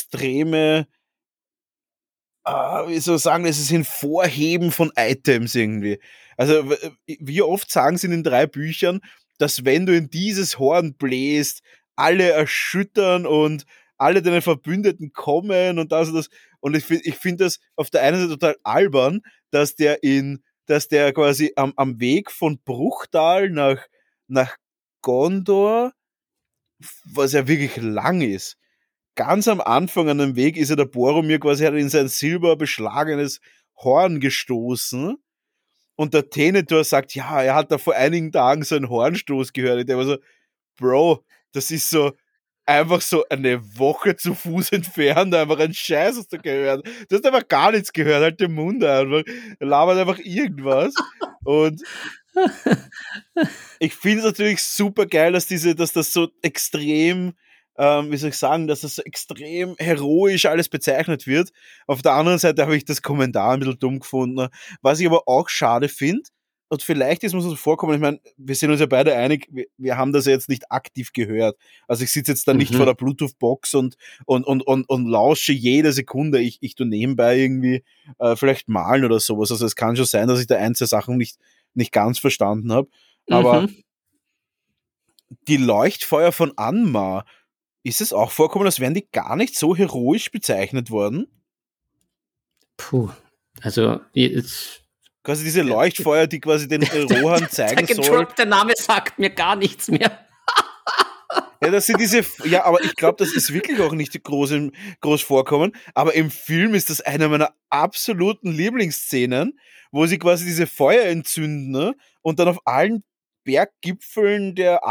wie soll ich sagen, es ist ein Vorheben von Items irgendwie. Also, wie oft sagen sie in den 3 Büchern, dass wenn du in dieses Horn bläst, alle erschüttern und alle deine Verbündeten kommen und das und das. Und ich finde das auf der einen Seite total albern, dass der quasi am Weg von Bruchtal nach Gondor, was ja wirklich lang ist, ganz am Anfang an dem Weg ist ja der Boromir quasi hat in sein silberbeschlagenes Horn gestoßen und der Denethor sagt, ja, er hat da vor einigen Tagen so einen Hornstoß gehört. Und der war so, Bro, das ist so einfach so eine Woche zu Fuß entfernt, einfach ein Scheiß hast du gehört. Du hast einfach gar nichts gehört, halt den Mund einfach, labert einfach irgendwas. Und Ich finde es natürlich super geil, dass das so extrem, wie soll ich sagen, dass das so extrem heroisch alles bezeichnet wird. Auf der anderen Seite habe ich das Kommentar ein bisschen dumm gefunden. Was ich aber auch schade finde, und vielleicht ist mir so vorkommen, ich meine, wir sind uns ja beide einig, wir haben das ja jetzt nicht aktiv gehört. Also ich sitze jetzt da nicht vor der Bluetooth-Box und lausche jede Sekunde. Ich tu nebenbei irgendwie vielleicht malen oder sowas. Also es kann schon sein, dass ich da ein, zwei Sachen nicht ganz verstanden habe. Aber die Leuchtfeuer von Anmar, ist es auch vorkommen, als wären die gar nicht so heroisch bezeichnet worden? Puh, also jetzt. Quasi diese Leuchtfeuer, die quasi den Rohan zeigen soll. Der Name sagt mir gar nichts mehr. Ja, das sind ja, aber ich glaube, das ist wirklich auch nicht groß vorkommen. Aber im Film ist das eine meiner absoluten Lieblingsszenen, wo sie quasi diese Feuer entzünden, ne? Und dann auf allen Berggipfeln der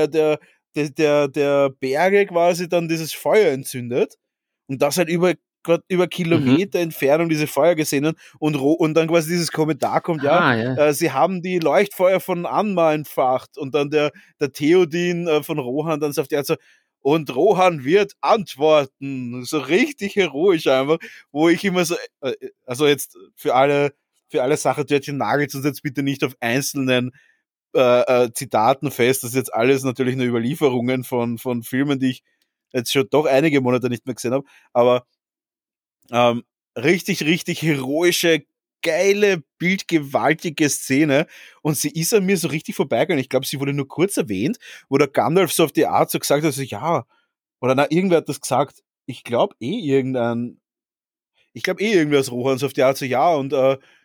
Berge quasi dann dieses Feuer entzündet. Und das halt über Kilometer Entfernung diese Feuer gesehen haben und dann quasi dieses Kommentar kommt, sie haben die Leuchtfeuer von Anmar entfacht und dann der Theoden von Rohan dann sagt, so, und Rohan wird antworten. So richtig heroisch einfach, wo ich immer so, also jetzt für alle Sachetörtchen nagelt uns jetzt bitte nicht auf einzelnen Zitaten fest, das ist jetzt alles natürlich nur Überlieferungen von Filmen, die ich jetzt schon doch einige Monate nicht mehr gesehen habe, aber richtig, richtig heroische, geile, bildgewaltige Szene und sie ist an mir so richtig vorbeigegangen. Ich glaube, sie wurde nur kurz erwähnt, wo der Gandalf so auf die Art so gesagt hat, so, ja, oder na, irgendwer hat das gesagt, ich glaube irgendwer aus Rohan so auf die Art so, ja, und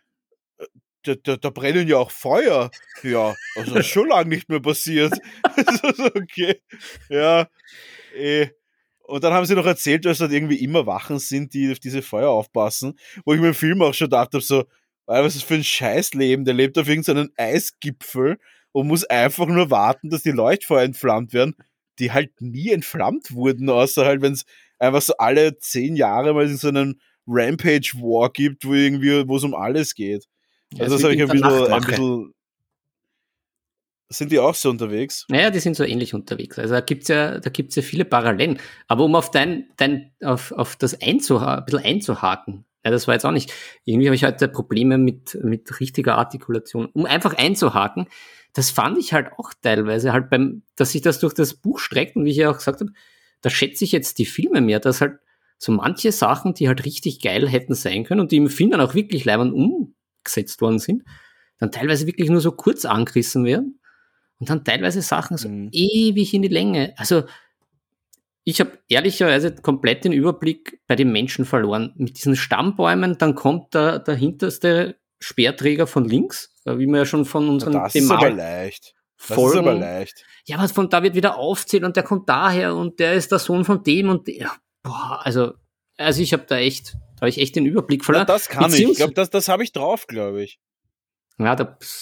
da brennen ja auch Feuer. Ja, also das ist schon lange nicht mehr passiert. Okay, ja, Und dann haben sie noch erzählt, dass dort irgendwie immer Wachen sind, die auf diese Feuer aufpassen, wo ich mir im Film auch schon gedacht habe, so, was ist das für ein Scheißleben? Der lebt auf irgendeinem Eisgipfel und muss einfach nur warten, dass die Leuchtfeuer entflammt werden, die halt nie entflammt wurden, außer halt, wenn es einfach so alle 10 Jahre mal so einen Rampage-War gibt, wo es um alles geht. Ja, Also das habe ich ein bisschen. Sind die auch so unterwegs? Naja, die sind so ähnlich unterwegs. Also da gibt's ja viele Parallelen. Aber um auf auf das ein bisschen einzuhaken, ja, das war jetzt auch nicht. Irgendwie habe ich heute Probleme mit richtiger Artikulation. Um einfach einzuhaken, das fand ich halt auch teilweise halt dass sich das durch das Buch streckt und wie ich ja auch gesagt habe, da schätze ich jetzt die Filme mehr, dass halt so manche Sachen, die halt richtig geil hätten sein können und die im Film dann auch wirklich leibend umgesetzt worden sind, dann teilweise wirklich nur so kurz angerissen werden. Und dann teilweise Sachen so ewig in die Länge. Also ich habe ehrlicherweise komplett den Überblick bei den Menschen verloren. Mit diesen Stammbäumen, dann kommt der hinterste Speerträger von links, wie wir ja schon von unseren Das ist aber leicht. Ja, aber von da wird wieder aufzählen und der kommt daher und der ist der Sohn von dem und der. Boah, also ich habe da habe ich echt den Überblick verloren. Ja, das kann ich. Ich glaube, das habe ich drauf, glaube ich. Ja,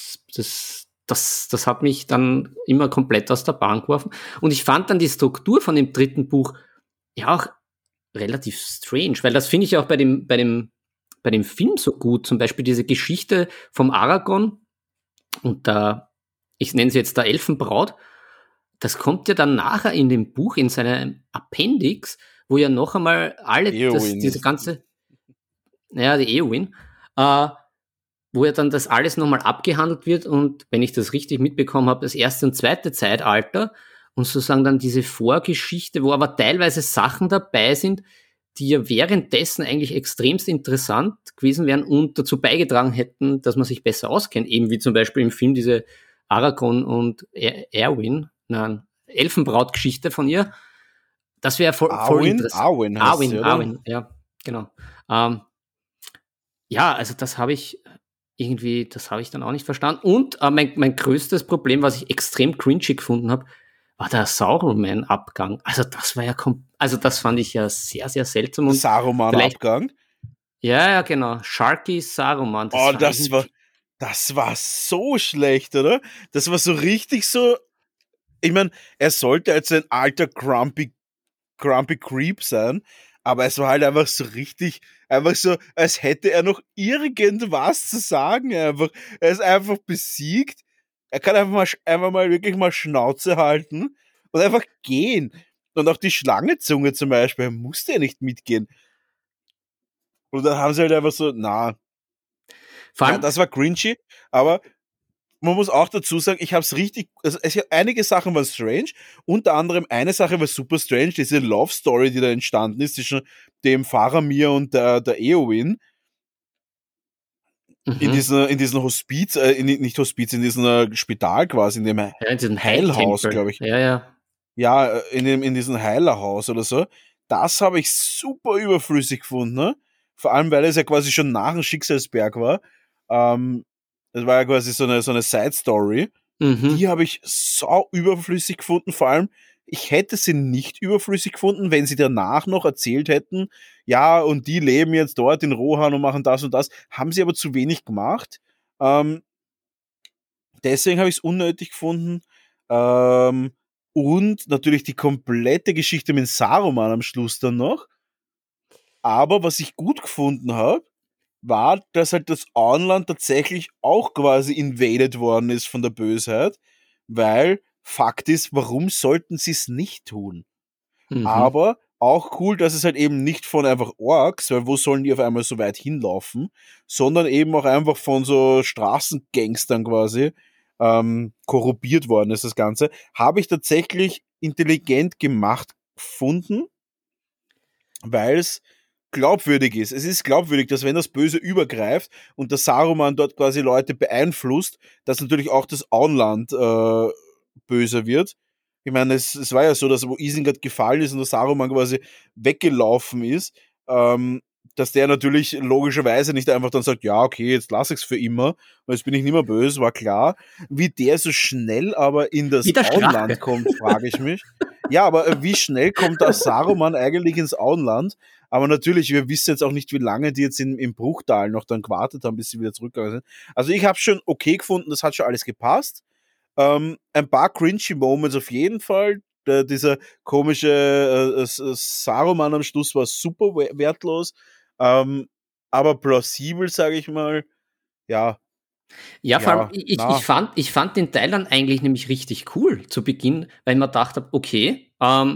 das hat mich dann immer komplett aus der Bahn geworfen. Und ich fand dann die Struktur von dem dritten Buch ja auch relativ strange, weil das finde ich auch bei dem Film so gut. Zum Beispiel diese Geschichte vom Aragorn und ich nenne sie jetzt der Elfenbraut. Das kommt ja dann nachher in dem Buch, in seinem Appendix, wo ja noch einmal diese ganze, naja, die Eowyn, wo ja dann das alles nochmal abgehandelt wird und, wenn ich das richtig mitbekommen habe, das erste und zweite Zeitalter und sozusagen dann diese Vorgeschichte, wo aber teilweise Sachen dabei sind, die ja währenddessen eigentlich extremst interessant gewesen wären und dazu beigetragen hätten, dass man sich besser auskennt, eben wie zum Beispiel im Film diese Aragorn und Elfenbraut-Geschichte von ihr. Das wäre voll interessant. Arwen, ja, genau. Ja, also das habe ich dann auch nicht verstanden. Und mein größtes Problem, was ich extrem cringy gefunden habe, war der Saruman-Abgang. Also das war ja, das fand ich ja sehr, sehr seltsam. Saruman-Abgang? Ja, genau. Sharky Saruman. Das war so schlecht, oder? Das war so richtig so, ich meine, er sollte als ein alter Grumpy Creep sein, aber es war halt einfach so richtig, einfach so, als hätte er noch irgendwas zu sagen einfach. Er ist einfach besiegt Er kann einfach mal wirklich mal Schnauze halten und einfach gehen. Und auch die Schlangenzunge zum Beispiel, musste ja nicht mitgehen. Und dann haben sie halt einfach so, Vor ja, allem, das war cringy, aber man muss auch dazu sagen, ich habe es richtig, also einige Sachen waren strange, unter anderem eine Sache war super strange, diese Love Story, die da entstanden ist zwischen dem Faramir und der Eowyn in diesem Hospiz, nicht Hospiz, in diesem Spital quasi, in dem ja, in diesem Heilhaus, Heiltempel. glaube ich. Ja, ja. Ja, in diesem Heilerhaus oder so. Das habe ich super überflüssig gefunden, ne? Vor allem, weil es ja quasi schon nach dem Schicksalsberg war. Das war ja quasi so eine Side-Story. Mhm. Die habe ich sau überflüssig gefunden. Vor allem, ich hätte sie nicht überflüssig gefunden, wenn sie danach noch erzählt hätten, ja, und die leben jetzt dort in Rohan und machen das und das. Haben sie aber zu wenig gemacht. Ähm, Deswegen habe ich es unnötig gefunden. Und natürlich die komplette Geschichte mit Saruman am Schluss dann noch. Aber was ich gut gefunden habe, war, dass halt das Auenland tatsächlich auch quasi invaded worden ist von der Bösheit, weil Fakt ist, warum sollten sie es nicht tun? Mhm. Aber auch cool, dass es halt eben nicht von einfach Orks, weil wo sollen die auf einmal so weit hinlaufen, sondern eben auch einfach von so Straßengangstern quasi korrumpiert worden ist, das Ganze. Habe ich tatsächlich intelligent gemacht gefunden, weil es glaubwürdig ist. Es ist glaubwürdig, dass wenn das Böse übergreift und der Saruman dort quasi Leute beeinflusst, dass natürlich auch das Auenland böser wird. Ich meine, es war ja so, dass wo Isengard gefallen ist und der Saruman quasi weggelaufen ist, dass der natürlich logischerweise nicht einfach dann sagt, ja, okay, jetzt lasse ich es für immer, weil jetzt bin ich nicht mehr böse, war klar. Wie der so schnell aber in Wie das der Auenland Strache. kommt, frage ich mich. Ja, aber wie schnell kommt der Saruman eigentlich ins Auenland? Aber natürlich, wir wissen jetzt auch nicht, wie lange die jetzt im Bruchtal noch dann gewartet haben, bis sie wieder zurückgegangen sind. Also ich habe schon okay gefunden, das hat schon alles gepasst. Ein paar cringy Moments auf jeden Fall. Dieser komische Saruman am Schluss war super wertlos. Aber plausibel, sage ich mal. Ja, Ja, vor allem, ja, na. ich fand den Teil dann eigentlich nämlich richtig cool zu Beginn, weil ich mir gedacht habe, okay,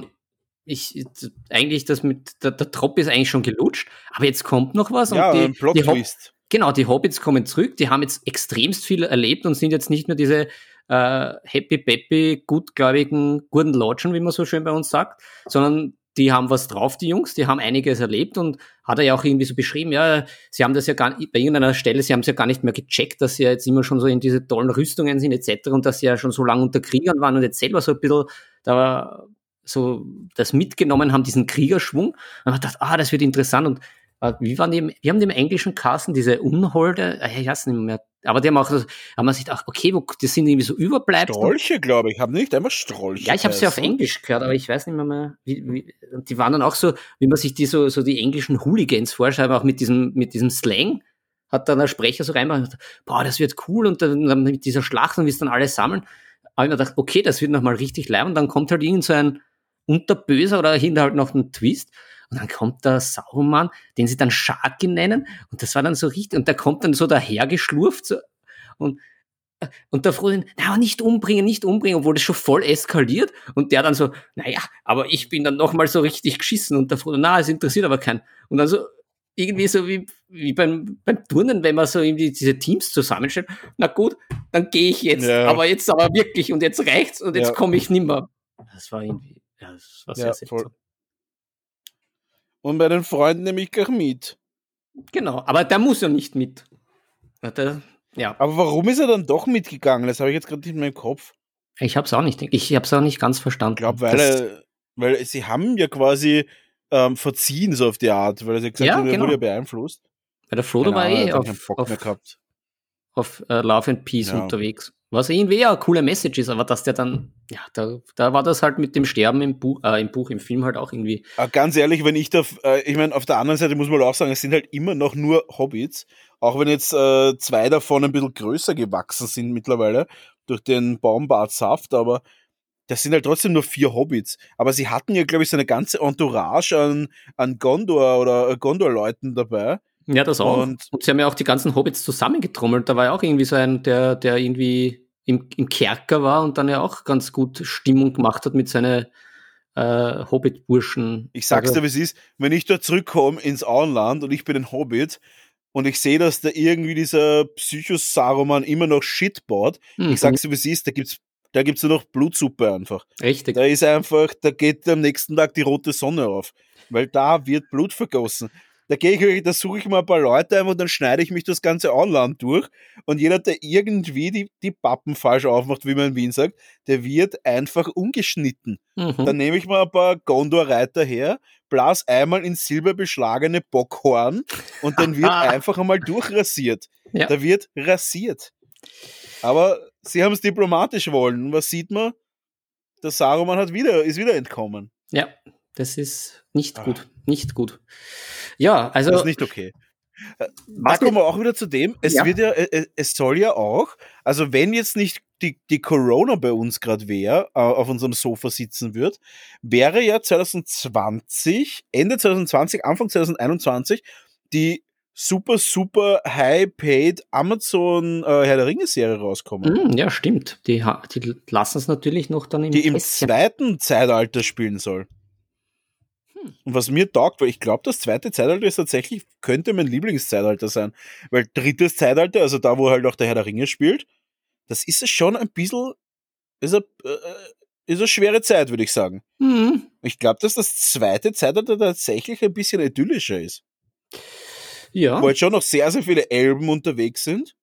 eigentlich der Trop ist eigentlich schon gelutscht, aber jetzt kommt noch was und Ja, ein Plot-Twist. genau, die Hobbits kommen zurück, die haben jetzt extremst viel erlebt und sind jetzt nicht nur diese happy peppy, gutgläubigen Gurdenlatschen, wie man so schön bei uns sagt, sondern die haben was drauf, die Jungs, die haben einiges erlebt und hat er ja auch irgendwie so beschrieben, ja, sie haben das ja gar nicht, bei irgendeiner Stelle, sie haben es ja gar nicht mehr gecheckt, dass sie ja jetzt immer schon so in diese tollen Rüstungen sind etc. und dass sie ja schon so lange unter Kriegern waren und jetzt selber so ein bisschen da so das mitgenommen haben, diesen Kriegerschwung. Und man dachte, das wird interessant und wie haben die im englischen Casten diese Unholde, ich weiß nicht mehr, aber die haben auch, haben man sich gedacht, okay, das sind irgendwie so Überbleibsel. Strolche, glaube ich. Haben nicht einfach Strolche. Ja, ich habe sie auf geheißen? Englisch gehört, aber ich weiß nicht mehr, und die waren dann auch so, wie man sich die so die englischen Hooligans vorstellt, auch mit diesem Slang, hat dann der Sprecher so reinmachen, boah, das wird cool und dann mit dieser Schlacht und wie es dann alle sammeln, habe ich mir gedacht, okay, das wird nochmal richtig leid und dann kommt halt irgend so ein Unterböser oder hinter halt noch ein Twist und dann kommt der Saruman, den sie dann Sharky nennen und das war dann so richtig und der kommt dann so dahergeschlurft so, und der Frodo, na, nicht umbringen, obwohl das schon voll eskaliert. Und der dann so, naja, aber ich bin dann nochmal so richtig geschissen. Und der Frodo, na, es interessiert aber keinen. Und dann so, irgendwie so wie beim Turnen, wenn man so irgendwie diese Teams zusammenstellt. Na gut, dann gehe ich jetzt. Ja. Aber jetzt aber wirklich. Und jetzt reicht's. Und jetzt Ja. komme ich nimmer. Das war irgendwie, ja, das war sehr Ja, seltsam. voll. Und bei den Freunden nehme ich gleich mit. Genau, aber der muss ja nicht mit. Ja. Aber warum ist er dann doch mitgegangen? Das habe ich jetzt gerade nicht mehr im Kopf. Ich habe es auch nicht ganz verstanden. Ich glaube, weil sie haben ja quasi verziehen, so auf die Art, weil er gesagt Ja, hat, er genau. wurde ja beeinflusst. Weil der Frodo war er hat dann keinen Bock mehr gehabt. auf Love and Peace Ja. unterwegs. Was irgendwie ja eine coole Message ist, aber dass der dann, ja, da war das halt mit dem Sterben im Film halt auch irgendwie. Ganz ehrlich, wenn ich ich meine, auf der anderen Seite muss man auch sagen, es sind halt immer noch nur Hobbits, auch wenn jetzt 2 davon ein bisschen größer gewachsen sind mittlerweile durch den Baumbartsaft, aber das sind halt trotzdem nur 4 Hobbits. Aber sie hatten ja, glaube ich, so eine ganze Entourage an Gondor oder Gondor-Leuten dabei. Ja, das auch. Und Und sie haben ja auch die ganzen Hobbits zusammengetrommelt. Da war ja auch irgendwie so ein, der irgendwie im Kerker war und dann ja auch ganz gut Stimmung gemacht hat mit seinen Hobbit-Burschen. Ich sag's dir, wie es ist, wenn ich dort zurückkomme ins Auenland und ich bin ein Hobbit und ich sehe, dass da irgendwie dieser Psycho-Saruman immer noch Shit baut, ich sag's dir, wie es ist, da gibt's nur noch Blutsuppe einfach. Richtig. Da ist einfach, da geht am nächsten Tag die rote Sonne auf, weil da wird Blut vergossen. Da suche ich mal ein paar Leute ein und dann schneide ich mich das ganze Auenland durch und jeder, der irgendwie die Pappen falsch aufmacht, wie man in Wien sagt, der wird einfach umgeschnitten. Dann nehme ich mal ein paar Gondor-Reiter her, blas einmal ins Silber beschlagene Bockhorn und dann wird einfach einmal durchrasiert. Ja. Da wird rasiert. Aber sie haben es diplomatisch wollen. Und was sieht man? Der Saruman ist wieder entkommen. Ja, das ist nicht gut. Nicht gut. Ja, also. Das ist nicht okay. Da kommen wir auch wieder zu dem, es soll ja auch, also wenn jetzt nicht die Corona bei uns gerade auf unserem Sofa sitzen wird, wäre ja 2020, Ende 2020, Anfang 2021 die super high-paid Amazon Herr der Ringe-Serie rauskommen. Ja, stimmt. Die lassen es natürlich noch dann die im zweiten Zeitalter spielen soll. Und was mir taugt, weil ich glaube, das zweite Zeitalter ist tatsächlich, könnte mein Lieblingszeitalter sein. Weil drittes Zeitalter, also da, wo halt auch der Herr der Ringe spielt, das ist es schon ein bisschen, ist eine schwere Zeit, würde ich sagen. Ich glaube, dass das zweite Zeitalter tatsächlich ein bisschen idyllischer ist. Ja. Wo jetzt schon noch sehr, sehr viele Elben unterwegs sind.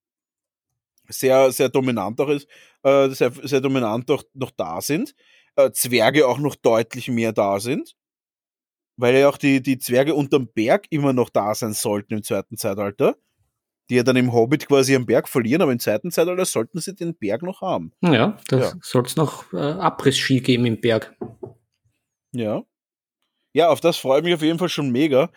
Sehr, sehr dominant auch ist, sehr dominant auch noch da sind. Zwerge auch noch deutlich mehr da sind. Weil ja auch die Zwerge unterm Berg immer noch da sein sollten im zweiten Zeitalter, die ja dann im Hobbit quasi am Berg verlieren, aber im zweiten Zeitalter sollten sie den Berg noch haben. Ja, da soll es noch Abriss-Ski geben im Berg. Ja. Ja, auf das freue ich mich auf jeden Fall schon mega.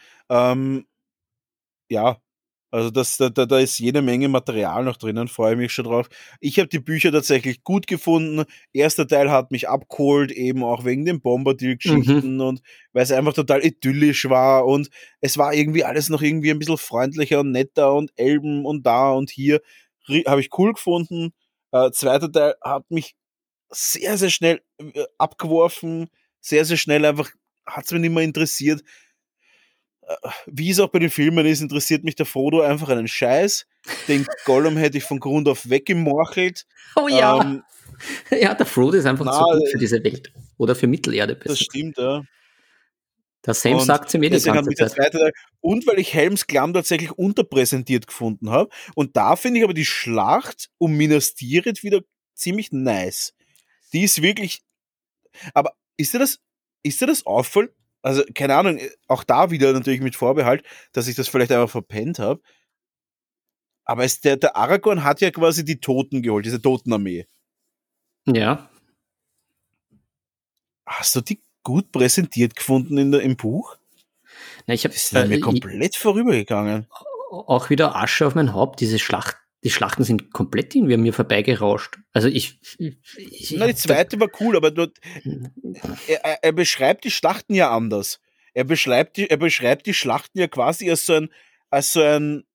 Ja, also da ist jede Menge Material noch drinnen, freue ich mich schon drauf. Ich habe die Bücher tatsächlich gut gefunden. Erster Teil hat mich abgeholt, eben auch wegen den Bombadil-Geschichten und weil es einfach total idyllisch war und es war irgendwie alles noch irgendwie ein bisschen freundlicher und netter und Elben und da und hier. Habe ich cool gefunden. Zweiter Teil hat mich sehr, sehr schnell abgeworfen. Sehr, sehr schnell einfach hat es mich nicht mehr interessiert. Wie es auch bei den Filmen ist, interessiert mich der Frodo einfach einen Scheiß. Den Gollum hätte ich von Grund auf weggemorchelt. Oh ja. Ja, der Frodo ist einfach zu gut für diese Welt. Oder für Mittelerde besser. Das stimmt, ja. Der Sam sagt sie mir die ganze Zeit. Und weil ich Helms Klamm tatsächlich unterpräsentiert gefunden habe. Und da finde ich aber die Schlacht um Minas Tirith wieder ziemlich nice. Die ist wirklich... Aber ist dir das auffällt? Also, keine Ahnung, auch da wieder natürlich mit Vorbehalt, dass ich das vielleicht einfach verpennt habe. Aber der Aragorn hat ja quasi die Toten geholt, diese Totenarmee. Ja. Hast du die gut präsentiert gefunden im Buch? Na, das ist mir komplett vorübergegangen. Auch wieder Asche auf mein Haupt, die Schlachten sind komplett irgendwie an mir vorbeigerauscht. Also die zweite war cool, aber er beschreibt die Schlachten ja anders. Er beschreibt die Schlachten ja quasi als so ein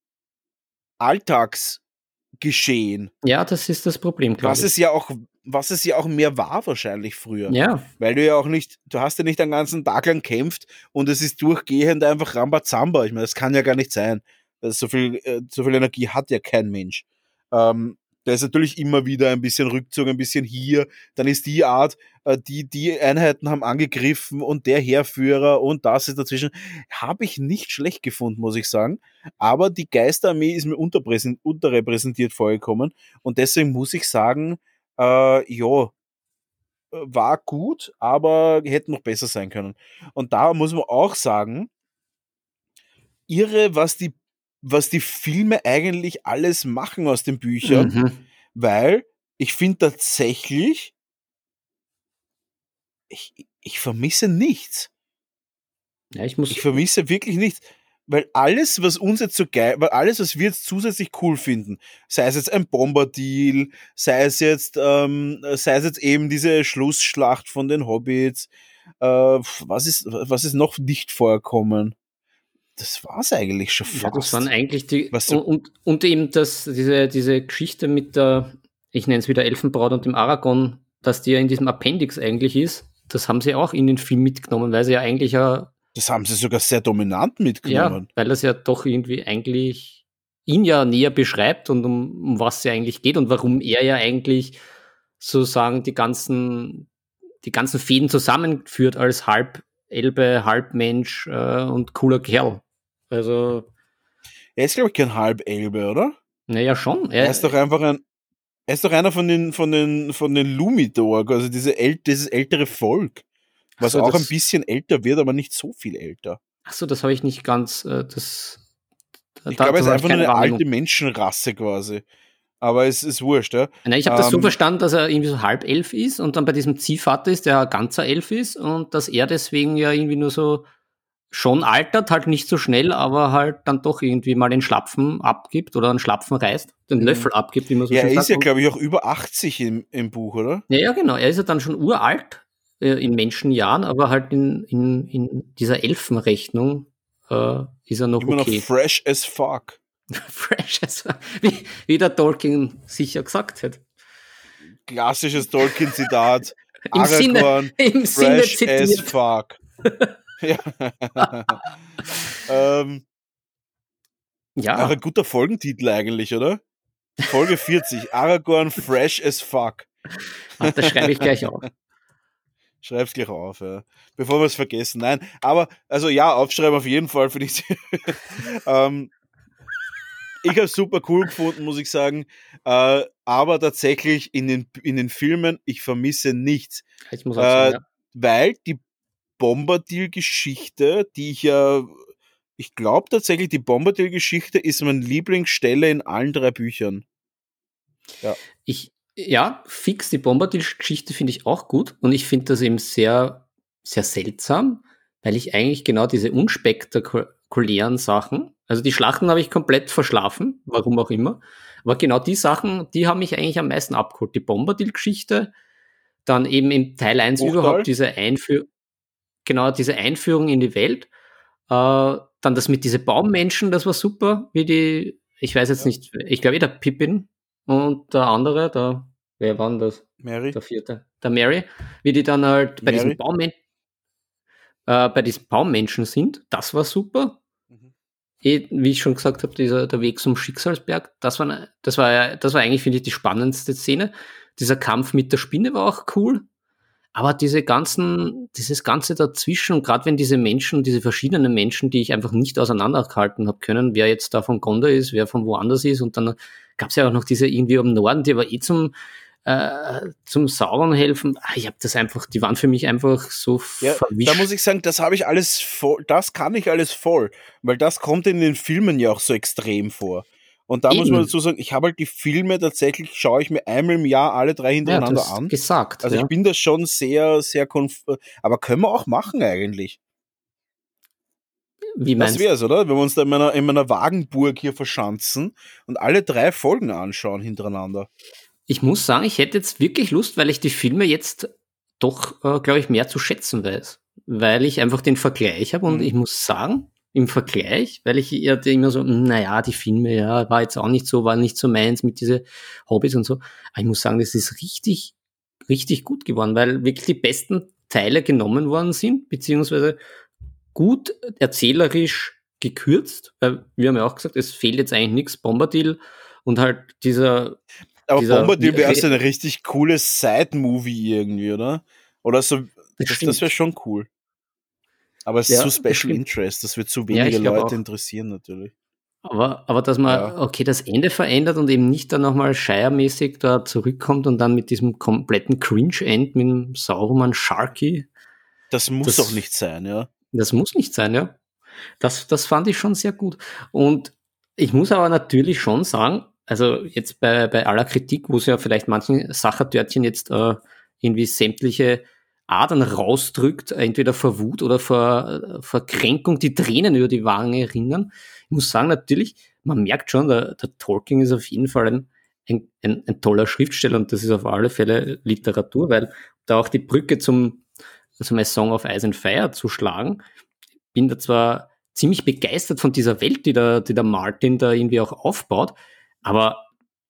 Alltagsgeschehen. Ja, das ist das Problem, glaube ich. Was es ja auch mehr war wahrscheinlich früher. Ja. Weil du hast ja nicht den ganzen Tag lang kämpft und es ist durchgehend einfach Rambazamba. Ich meine, das kann ja gar nicht sein. So viel Energie hat ja kein Mensch. Da ist natürlich immer wieder ein bisschen Rückzug, ein bisschen hier. Dann ist die Art, die Einheiten haben angegriffen und der Heerführer und das ist dazwischen. Habe ich nicht schlecht gefunden, muss ich sagen. Aber die Geisterarmee ist mir unterrepräsentiert vorgekommen und deswegen muss ich sagen, war gut, aber hätte noch besser sein können. Und da muss man auch sagen, irre, was die Filme eigentlich alles machen aus den Büchern, weil ich finde tatsächlich, ich vermisse nichts. Ja, ich vermisse wirklich nichts, weil alles, was uns jetzt alles, was wir jetzt zusätzlich cool finden, sei es jetzt ein Bombadil, sei es jetzt eben diese Schlussschlacht von den Hobbits, was ist noch nicht vorkommen? Das war's eigentlich schon fast. Ja, das waren eigentlich die und eben diese Geschichte mit der ich nenne es wieder Elfenbraut und dem Aragorn, dass die ja in diesem Appendix eigentlich ist, das haben sie auch in den Film mitgenommen, weil sie ja eigentlich Das haben sie sogar sehr dominant ja, mitgenommen. weil das ja doch irgendwie eigentlich ihn ja näher beschreibt und um was es ja eigentlich geht und warum er ja eigentlich sozusagen die ganzen Fäden zusammenführt als halb Elbe, halb Mensch und cooler Kerl. Also, Er ist, glaube ich, kein Halbelbe, oder? naja, schon. Er ist doch einfach er ist doch einer von den Lumidorg, also dieses ältere Volk, was Achso, auch ein bisschen älter wird, aber nicht so viel älter. das habe ich nicht ganz, Ich glaube, er ist habe ich einfach nur keine eine Wahrnehmung. alte Menschenrasse quasi. Aber es ist wurscht, ja. Nein, ich habe das so verstanden, dass er irgendwie so halb Elf ist und dann bei diesem Ziehvater ist, der ein ganzer Elf ist und dass er deswegen ja irgendwie nur so schon altert, halt nicht so schnell, aber halt dann doch irgendwie mal den Schlapfen abgibt oder einen Schlapfen reißt, den Löffel abgibt, wie man so Ja, schön er ist sagt. ja, Und, glaube ich, auch über 80 im Buch, oder? ja, genau, er ist ja dann schon uralt in Menschenjahren, aber halt in dieser Elfenrechnung ist er noch Immer noch okay. fresh as fuck. Fresh, wie der Tolkien sicher gesagt hat. Klassisches Tolkien-Zitat. Im Sinne fresh as zitiert. fuck. Ja. Ja, Auch ein guter Folgentitel eigentlich, oder? Folge 40. Aragorn fresh as fuck. das schreibe ich gleich auf. Schreib's gleich auf, ja. Bevor wir es vergessen. Nein, aber, also ja, aufschreiben auf jeden Fall, finde ich. Ich habe es super cool gefunden, muss ich sagen. Aber tatsächlich in den Filmen, ich vermisse nichts. Ich muss auch sagen, ja. Weil die Bombadil-Geschichte, ich glaube tatsächlich, die Bombadil-Geschichte ist meine Lieblingsstelle in allen 3 Büchern. Ja, fix die Bombadil-Geschichte finde ich auch gut und ich finde das eben sehr, sehr seltsam, weil ich eigentlich genau diese unspektakulären Sachen, also die Schlachten habe ich komplett verschlafen, warum auch immer, aber genau die Sachen, die haben mich eigentlich am meisten abgeholt. Die Bombadil-Geschichte, dann eben im Teil 1 Bruchtal. überhaupt diese Einführung in die Welt, dann das mit diese Baummenschen, das war super, ich weiß jetzt nicht, ich glaube der Pippin und der andere, wer war denn das? Mary? Der vierte. Der Mary, wie die dann halt bei Mary? diesen Baummenschen sind, das war super. Wie ich schon gesagt habe, der Weg zum Schicksalsberg, das war eigentlich, finde ich, die spannendste Szene. Dieser Kampf mit der Spinne war auch cool. Aber dieses Ganze dazwischen, und gerade wenn diese verschiedenen Menschen, die ich einfach nicht auseinanderhalten habe können, wer jetzt da von Gondor ist, wer von woanders ist, und dann gab es ja auch noch diese irgendwie am Norden, die aber zum Sauron helfen. Die waren für mich einfach so verwischt. Da muss ich sagen, das habe ich alles voll, das kann ich alles voll, weil das kommt in den Filmen ja auch so extrem vor. Und da muss man dazu sagen, ich habe halt die Filme tatsächlich, schaue ich mir einmal im Jahr alle 3 hintereinander an. Gesagt, also ich bin da schon sehr, sehr aber können wir auch machen eigentlich. Wie meinst das wär's, oder? Wenn wir uns da in meiner Wagenburg hier verschanzen und alle 3 Folgen anschauen hintereinander. Ich muss sagen, ich hätte jetzt wirklich Lust, weil ich die Filme jetzt doch, glaube ich, mehr zu schätzen weiß. Weil ich einfach den Vergleich habe und ich muss sagen, im Vergleich, weil ich immer so, naja, die Filme, ja, war nicht so meins mit diese Hobbys und so. Aber ich muss sagen, das ist richtig, richtig gut geworden, weil wirklich die besten Teile genommen worden sind, beziehungsweise gut erzählerisch gekürzt, weil wir haben ja auch gesagt, es fehlt jetzt eigentlich nichts, Bombadil und halt aber Bombadil wäre so eine richtig coole Side-Movie irgendwie, oder? Oder so, das wäre schon cool. Aber es ist zu Special Interest, das wird zu wenige Leute auch interessieren natürlich. Aber dass man, das Ende verändert und eben nicht dann nochmal Shire-mäßig da zurückkommt und dann mit diesem kompletten Cringe-End mit dem Sauron Sharky. Das muss doch nicht sein, ja. Das muss nicht sein, ja. Das fand ich schon sehr gut. Und ich muss aber natürlich schon sagen, also jetzt bei aller Kritik, wo es ja vielleicht manchen Sachertörtchen jetzt irgendwie sämtliche Adern rausdrückt, entweder vor Wut oder vor Kränkung, die Tränen über die Wange rinnen. Ich muss sagen, natürlich, man merkt schon, der Tolkien ist auf jeden Fall ein toller Schriftsteller und das ist auf alle Fälle Literatur, weil da auch die Brücke zum A Song of Ice and Fire zu schlagen, bin da zwar ziemlich begeistert von dieser Welt, die der Martin da irgendwie auch aufbaut, aber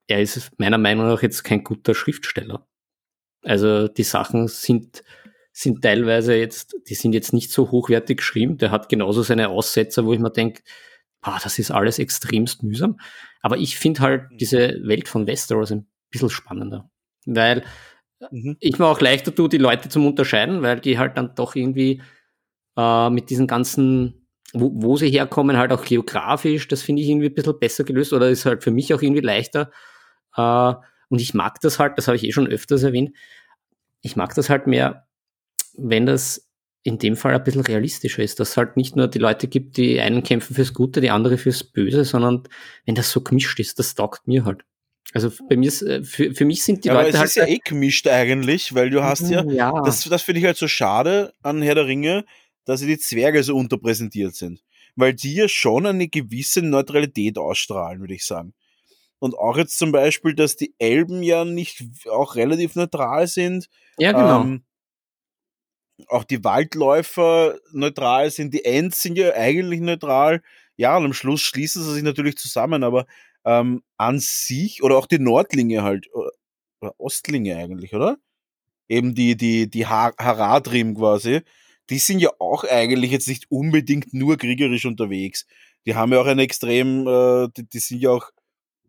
er ist meiner Meinung nach jetzt kein guter Schriftsteller. Also die Sachen sind teilweise jetzt, die sind jetzt nicht so hochwertig geschrieben. Der hat genauso seine Aussetzer, wo ich mir denke, das ist alles extremst mühsam. Aber ich finde halt diese Welt von Westeros ein bisschen spannender. Weil ich mir auch leichter tue, die Leute zum Unterscheiden, weil die halt dann doch irgendwie mit diesen ganzen, wo sie herkommen, halt auch geografisch, das finde ich irgendwie ein bisschen besser gelöst oder ist halt für mich auch irgendwie leichter. Und ich mag das halt, das habe ich eh schon öfters erwähnt, ich mag das halt mehr, wenn das in dem Fall ein bisschen realistischer ist, dass es halt nicht nur die Leute gibt, die einen kämpfen fürs Gute, die andere fürs Böse, sondern wenn das so gemischt ist, das taugt mir halt. Also bei mir ist, für mich sind die Leute aber es halt... ist ja eh gemischt eigentlich, weil du hast ja, ja. das finde ich halt so schade an Herr der Ringe, dass die Zwerge so unterpräsentiert sind. Weil die ja schon eine gewisse Neutralität ausstrahlen, würde ich sagen. Und auch jetzt zum Beispiel, dass die Elben ja nicht auch relativ neutral sind. Ja, genau. Auch die Waldläufer neutral sind, die Ents sind ja eigentlich neutral. Ja, und am Schluss schließen sie sich natürlich zusammen, aber an sich, oder auch die Nordlinge halt, oder Ostlinge eigentlich, oder? Eben die Haradrim quasi, die sind ja auch eigentlich jetzt nicht unbedingt nur kriegerisch unterwegs. Die haben ja auch eine extrem, die sind ja auch,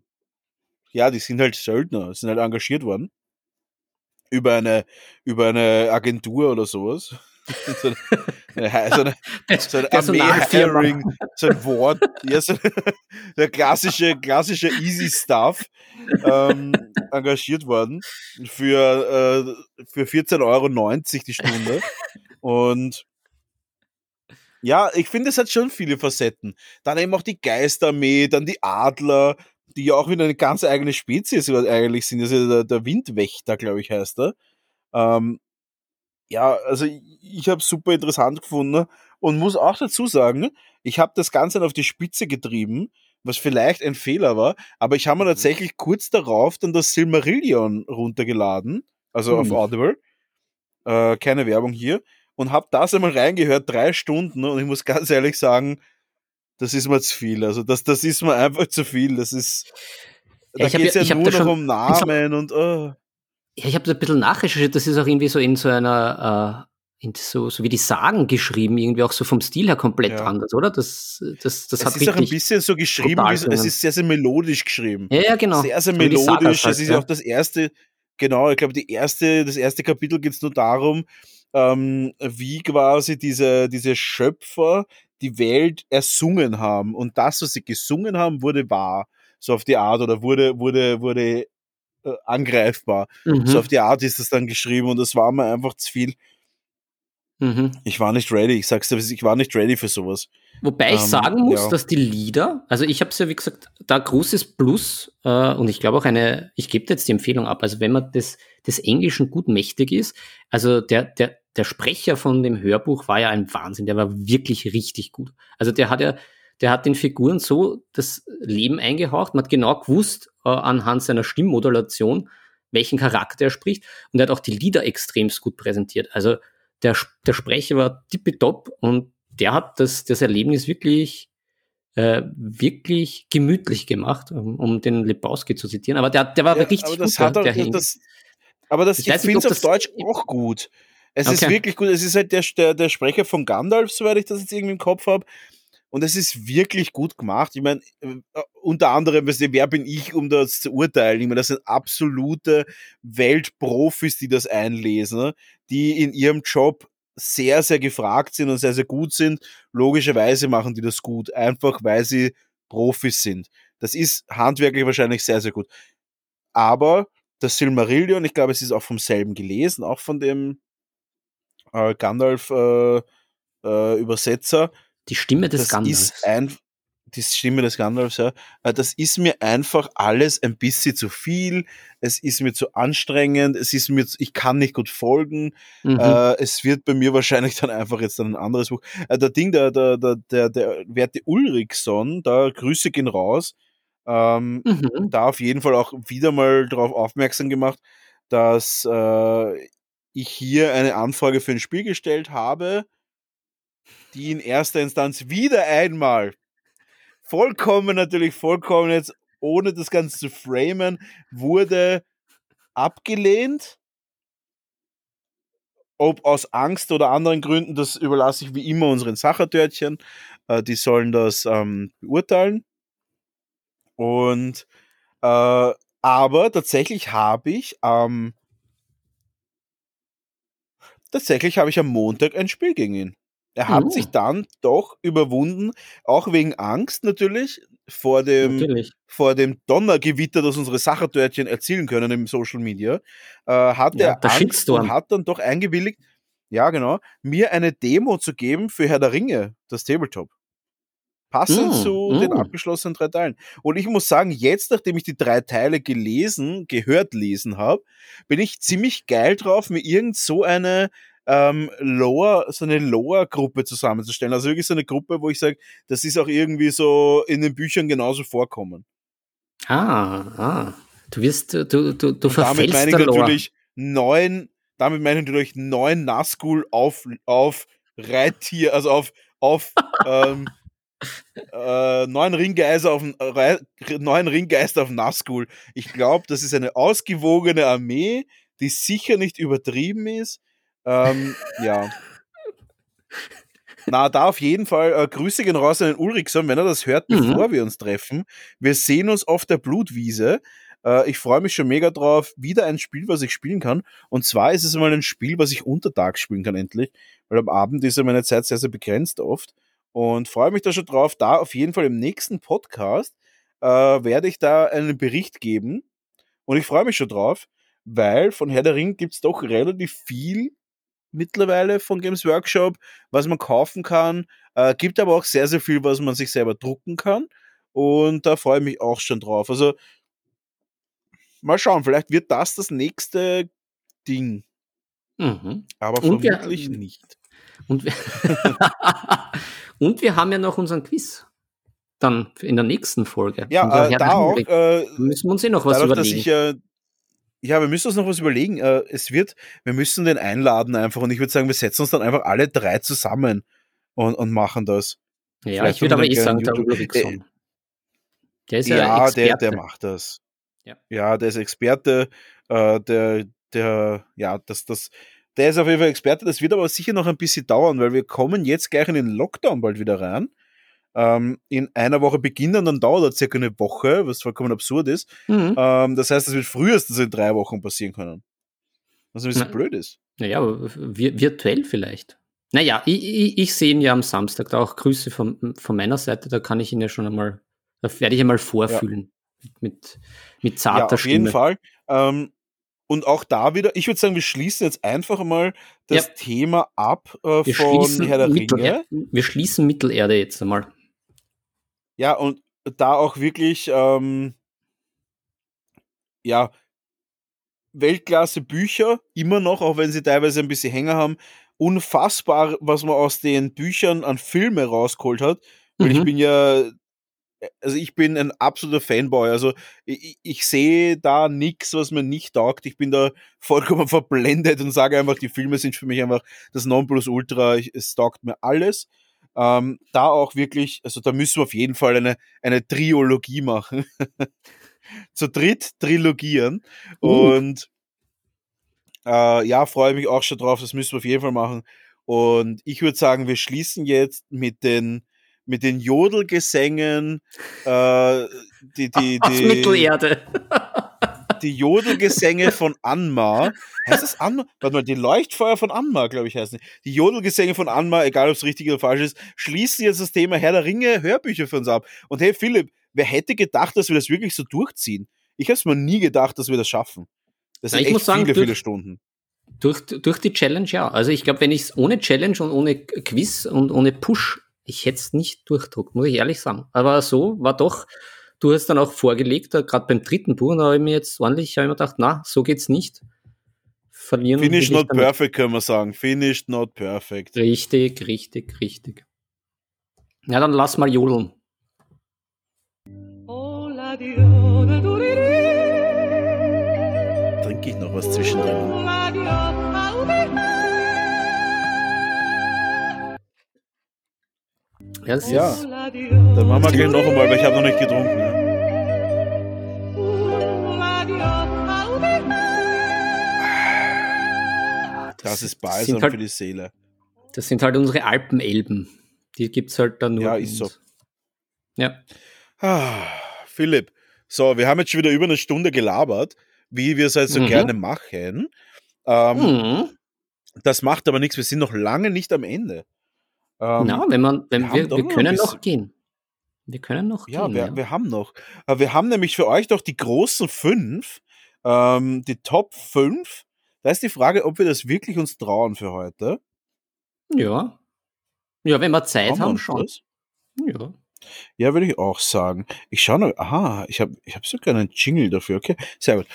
ja, die sind halt Söldner, sind halt engagiert worden. Über eine Agentur oder sowas. so eine Armee-Hiring, so ein Wort, ja, so der klassische Easy Stuff, engagiert worden für 14,90 € die Stunde. Und ja, ich finde, es hat schon viele Facetten. Dann eben auch die Geisterarmee, dann die Adler, die ja auch wieder eine ganz eigene Spezies eigentlich sind. Also der Windwächter, glaube ich, heißt er. Ja, also ich habe es super interessant gefunden und muss auch dazu sagen, ich habe das Ganze auf die Spitze getrieben, was vielleicht ein Fehler war, aber ich habe mir tatsächlich kurz darauf dann das Silmarillion runtergeladen, also auf Audible, keine Werbung hier, und habe das einmal reingehört, 3 Stunden, und ich muss ganz ehrlich sagen, das ist mir zu viel, also das ist mir einfach zu viel, das ist, da geht es ja nur noch um Namen und Ja, ich habe da ein bisschen nachrecherchiert, das ist auch irgendwie so in so einer, so wie die Sagen geschrieben, irgendwie auch so vom Stil her komplett anders, oder? Das hat es ist auch ein bisschen so geschrieben, es ist sehr, sehr melodisch geschrieben. Ja, genau. Sehr, sehr melodisch. Es ist ja auch das erste, genau, ich glaube, das erste Kapitel geht es nur darum, wie quasi diese Schöpfer die Welt ersungen haben. Und das, was sie gesungen haben, wurde wahr. So auf die Art, oder wurde angreifbar. So auf die Art ist das dann geschrieben, und das war mir einfach zu viel. Ich war nicht ready, ich sag's dir, ich war nicht ready für sowas. Wobei ich sagen muss, dass die Lieder, also ich habe es ja wie gesagt, da großes Plus, und ich glaube auch ich gebe jetzt die Empfehlung ab, also wenn man des Englischen gut mächtig ist, also der Sprecher von dem Hörbuch war ja ein Wahnsinn, der war wirklich richtig gut. Also der hat den Figuren so das Leben eingehaucht, man hat genau gewusst, anhand seiner Stimmmodulation, welchen Charakter er spricht, und er hat auch die Lieder extremst gut präsentiert. Also der Sprecher war tippitopp, und der hat das Erlebnis wirklich gemütlich gemacht, um den Lebowski zu zitieren. Aber der war richtig gut. Ich finde es auf Deutsch auch gut. Es ist wirklich gut. Es ist halt der Sprecher von Gandalf, soweit ich das jetzt irgendwie im Kopf habe. Und es ist wirklich gut gemacht. Ich meine, unter anderem, wer bin ich, um das zu urteilen? Ich meine, das sind absolute Weltprofis, die das einlesen, die in ihrem Job sehr, sehr gefragt sind und sehr, sehr gut sind. Logischerweise machen die das gut, einfach weil sie Profis sind. Das ist handwerklich wahrscheinlich sehr, sehr gut. Aber das Silmarillion, ich glaube, es ist auch vom selben gelesen, auch von dem Gandalf Übersetzer. Die Stimme des Gandalfs. Die Stimme des Gandalfs, ja. Das ist mir einfach alles ein bisschen zu viel. Es ist mir zu anstrengend. Ich kann nicht gut folgen. Es wird bei mir wahrscheinlich dann einfach jetzt ein anderes Buch. Der werte Ulrichson, da Grüße gehen raus. Da auf jeden Fall auch wieder mal darauf aufmerksam gemacht, dass ich hier eine Anfrage für ein Spiel gestellt habe, die in erster Instanz wieder einmal vollkommen jetzt ohne das Ganze zu framen, wurde abgelehnt. Ob aus Angst oder anderen Gründen, das überlasse ich wie immer unseren Sachertörtchen. Die sollen das beurteilen. Und aber tatsächlich habe ich am Montag ein Spiel gegen ihn. Er hat sich dann doch überwunden, auch wegen Angst natürlich, vor dem Donnergewitter, das unsere Sachertörtchen erzielen können im Social Media, hat er Angst Shitstorm. und hat dann doch eingewilligt, ja genau, mir eine Demo zu geben für Herr der Ringe, das Tabletop. Passend zu den abgeschlossenen 3 Teilen. Und ich muss sagen, jetzt, nachdem ich die 3 Teile lesen habe, bin ich ziemlich geil drauf, mir irgend so eine Lore-Gruppe zusammenzustellen. Also wirklich so eine Gruppe, wo ich sage, das ist auch irgendwie so in den Büchern genauso vorkommen. Du verfällst damit meine ich der Lore. Damit meine ich natürlich 9 Nazgul auf Reittier, also auf 9 Ringgeister auf Nazgul. Ich glaube, das ist eine ausgewogene Armee, die sicher nicht übertrieben ist. Ja. Na, da auf jeden Fall Grüße gehen raus an den Ulrichson, wenn er das hört, bevor wir uns treffen. Wir sehen uns auf der Blutwiese. Ich freue mich schon mega drauf. Wieder ein Spiel, was ich spielen kann. Und zwar ist es mal ein Spiel, was ich untertags spielen kann endlich. Weil am Abend ist ja meine Zeit sehr, sehr begrenzt oft. Und freue mich da schon drauf. Da auf jeden Fall im nächsten Podcast werde ich da einen Bericht geben. Und ich freue mich schon drauf, weil von Herr der Ring gibt es doch relativ viel mittlerweile von Games Workshop, was man kaufen kann. Gibt aber auch sehr, sehr viel, was man sich selber drucken kann. Und da freue ich mich auch schon drauf. Also mal schauen, vielleicht wird das nächste Ding. Aber vermutlich nicht. Und wir haben ja noch unseren Quiz. Dann in der nächsten Folge. Ja, da auch. Müssen wir uns noch was überlegen. Wir müssen uns noch was überlegen. Wir müssen den einladen einfach und ich würde sagen, wir setzen uns dann einfach alle 3 zusammen und machen das. Ja, vielleicht ich würde aber sagen, der Ulrichson. Der ist ja Experte. Der macht das. Ja, der ist Experte. Der ist auf jeden Fall Experte. Das wird aber sicher noch ein bisschen dauern, weil wir kommen jetzt gleich in den Lockdown bald wieder rein. In einer Woche beginnen, dann dauert das circa eine Woche, was vollkommen absurd ist. Das heißt, es wird frühestens in 3 Wochen passieren können. Was ein bisschen blöd ist. Naja, aber virtuell vielleicht. Naja, ich sehe ihn ja am Samstag, da auch Grüße von meiner Seite, da kann ich ihn ja schon einmal, da werde ich einmal vorfühlen. Ja. Mit zarter Stimme. Auf jeden Fall. Und auch da wieder, ich würde sagen, wir schließen jetzt einfach mal das Thema ab von Herr der Ringe. Wir schließen Mittelerde jetzt einmal. Ja, und da auch wirklich, Weltklasse Bücher, immer noch, auch wenn sie teilweise ein bisschen Hänger haben. Unfassbar, was man aus den Büchern an Filme rausgeholt hat. Weil ich bin ein absoluter Fanboy. Also ich sehe da nichts, was mir nicht taugt. Ich bin da vollkommen verblendet und sage einfach, die Filme sind für mich einfach das Nonplusultra. Es taugt mir alles. Da auch wirklich, also da müssen wir auf jeden Fall eine Triologie machen. Zu dritt trilogieren. Und freue mich auch schon drauf. Das müssen wir auf jeden Fall machen. Und ich würde sagen, wir schließen jetzt mit den Jodelgesängen aus Mittelerde. Die Jodelgesänge von Anmar. Heißt das Anmar? Warte mal, die Leuchtfeuer von Anmar, glaube ich, heißen die. Die Jodelgesänge von Anmar, egal ob es richtig oder falsch ist, schließen jetzt das Thema Herr der Ringe Hörbücher für uns ab. Und hey Philipp, wer hätte gedacht, dass wir das wirklich so durchziehen? Ich habe es mir nie gedacht, dass wir das schaffen. Das sind echt viele Stunden. Durch die Challenge, ja. Also ich glaube, wenn ich es ohne Challenge und ohne Quiz und ohne Push, ich hätte es nicht durchdruckt, muss ich ehrlich sagen. Aber so war doch, du hast dann auch vorgelegt, gerade beim 3. Buch, da habe ich mir gedacht, na, so geht's nicht. Verlieren. Finished not perfect, können wir sagen. Finished not perfect. Richtig. Ja, dann lass mal jodeln. Trinke ich noch was zwischendrin? Ja. Dann machen wir gleich noch einmal, weil ich habe noch nicht getrunken. Ne? Das ist das sind balsam halt, für die Seele. das sind halt unsere Alpenelben. Die gibt's halt dann nur Ja, bei ist so. uns. Ja. Philipp, so, wir haben jetzt schon wieder über eine Stunde gelabert, wie wir es halt so gerne Mhm. machen. Mhm. Das macht aber nichts, wir sind noch lange nicht am Ende. Na, Wir haben doch wir noch ein können bisschen. noch gehen. Wir können noch Ja, gehen, ja. wir haben noch. Wir haben nämlich für euch doch die großen 5, die Top 5. Da ist die Frage, ob wir das wirklich uns trauen für heute. Ja. Ja, wenn wir Zeit Trauen wir haben, uns schon. das? Ja. Ja, würde ich auch sagen. Ich schaue noch, ich hab sogar einen Jingle dafür, okay? Sehr gut.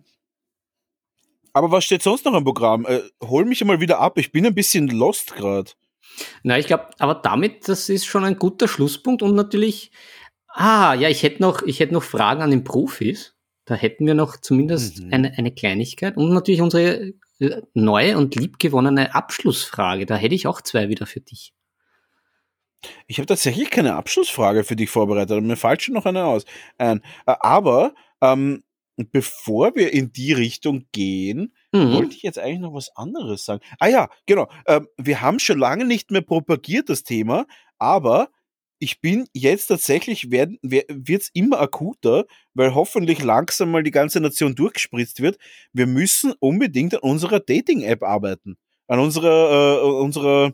Aber was steht sonst noch im Programm? Hol mich mal wieder ab, ich bin ein bisschen lost gerade. Na, ich glaube, aber damit, das ist schon ein guter Schlusspunkt und natürlich, ja, ich hätte noch Fragen an den Profis. Da hätten wir noch zumindest Mhm. eine Kleinigkeit und natürlich unsere neue und liebgewonnene Abschlussfrage. Da hätte ich auch 2 wieder für dich. Ich habe tatsächlich keine Abschlussfrage für dich vorbereitet, aber mir fällt schon noch eine Aber bevor wir in die Richtung gehen, wollte Mhm. ich jetzt eigentlich noch was anderes sagen. Ah ja, genau. Wir haben schon lange nicht mehr propagiert, das Thema, aber ich bin jetzt tatsächlich, wird es immer akuter, weil hoffentlich langsam mal die ganze Nation durchgespritzt wird. Wir müssen unbedingt an unserer Dating-App arbeiten. An unserer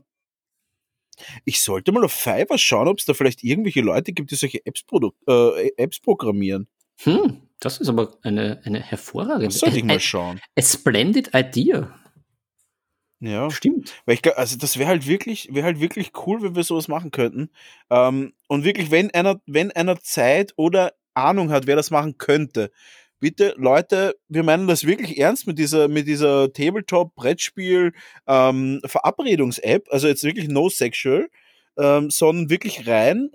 Ich sollte mal auf Fiverr schauen, ob es da vielleicht irgendwelche Leute gibt, die solche Apps programmieren. Das ist aber eine Das hervorragende, sollte ich mal schauen. a splendid idea. Ja. Stimmt. Weil also das wäre halt wirklich cool, wenn wir sowas machen könnten. Und wirklich, wenn einer Zeit oder Ahnung hat, wer das machen könnte, bitte, Leute, wir meinen das wirklich ernst mit dieser Tabletop-Brettspiel Verabredungs-App, also jetzt wirklich no sexual, sondern wirklich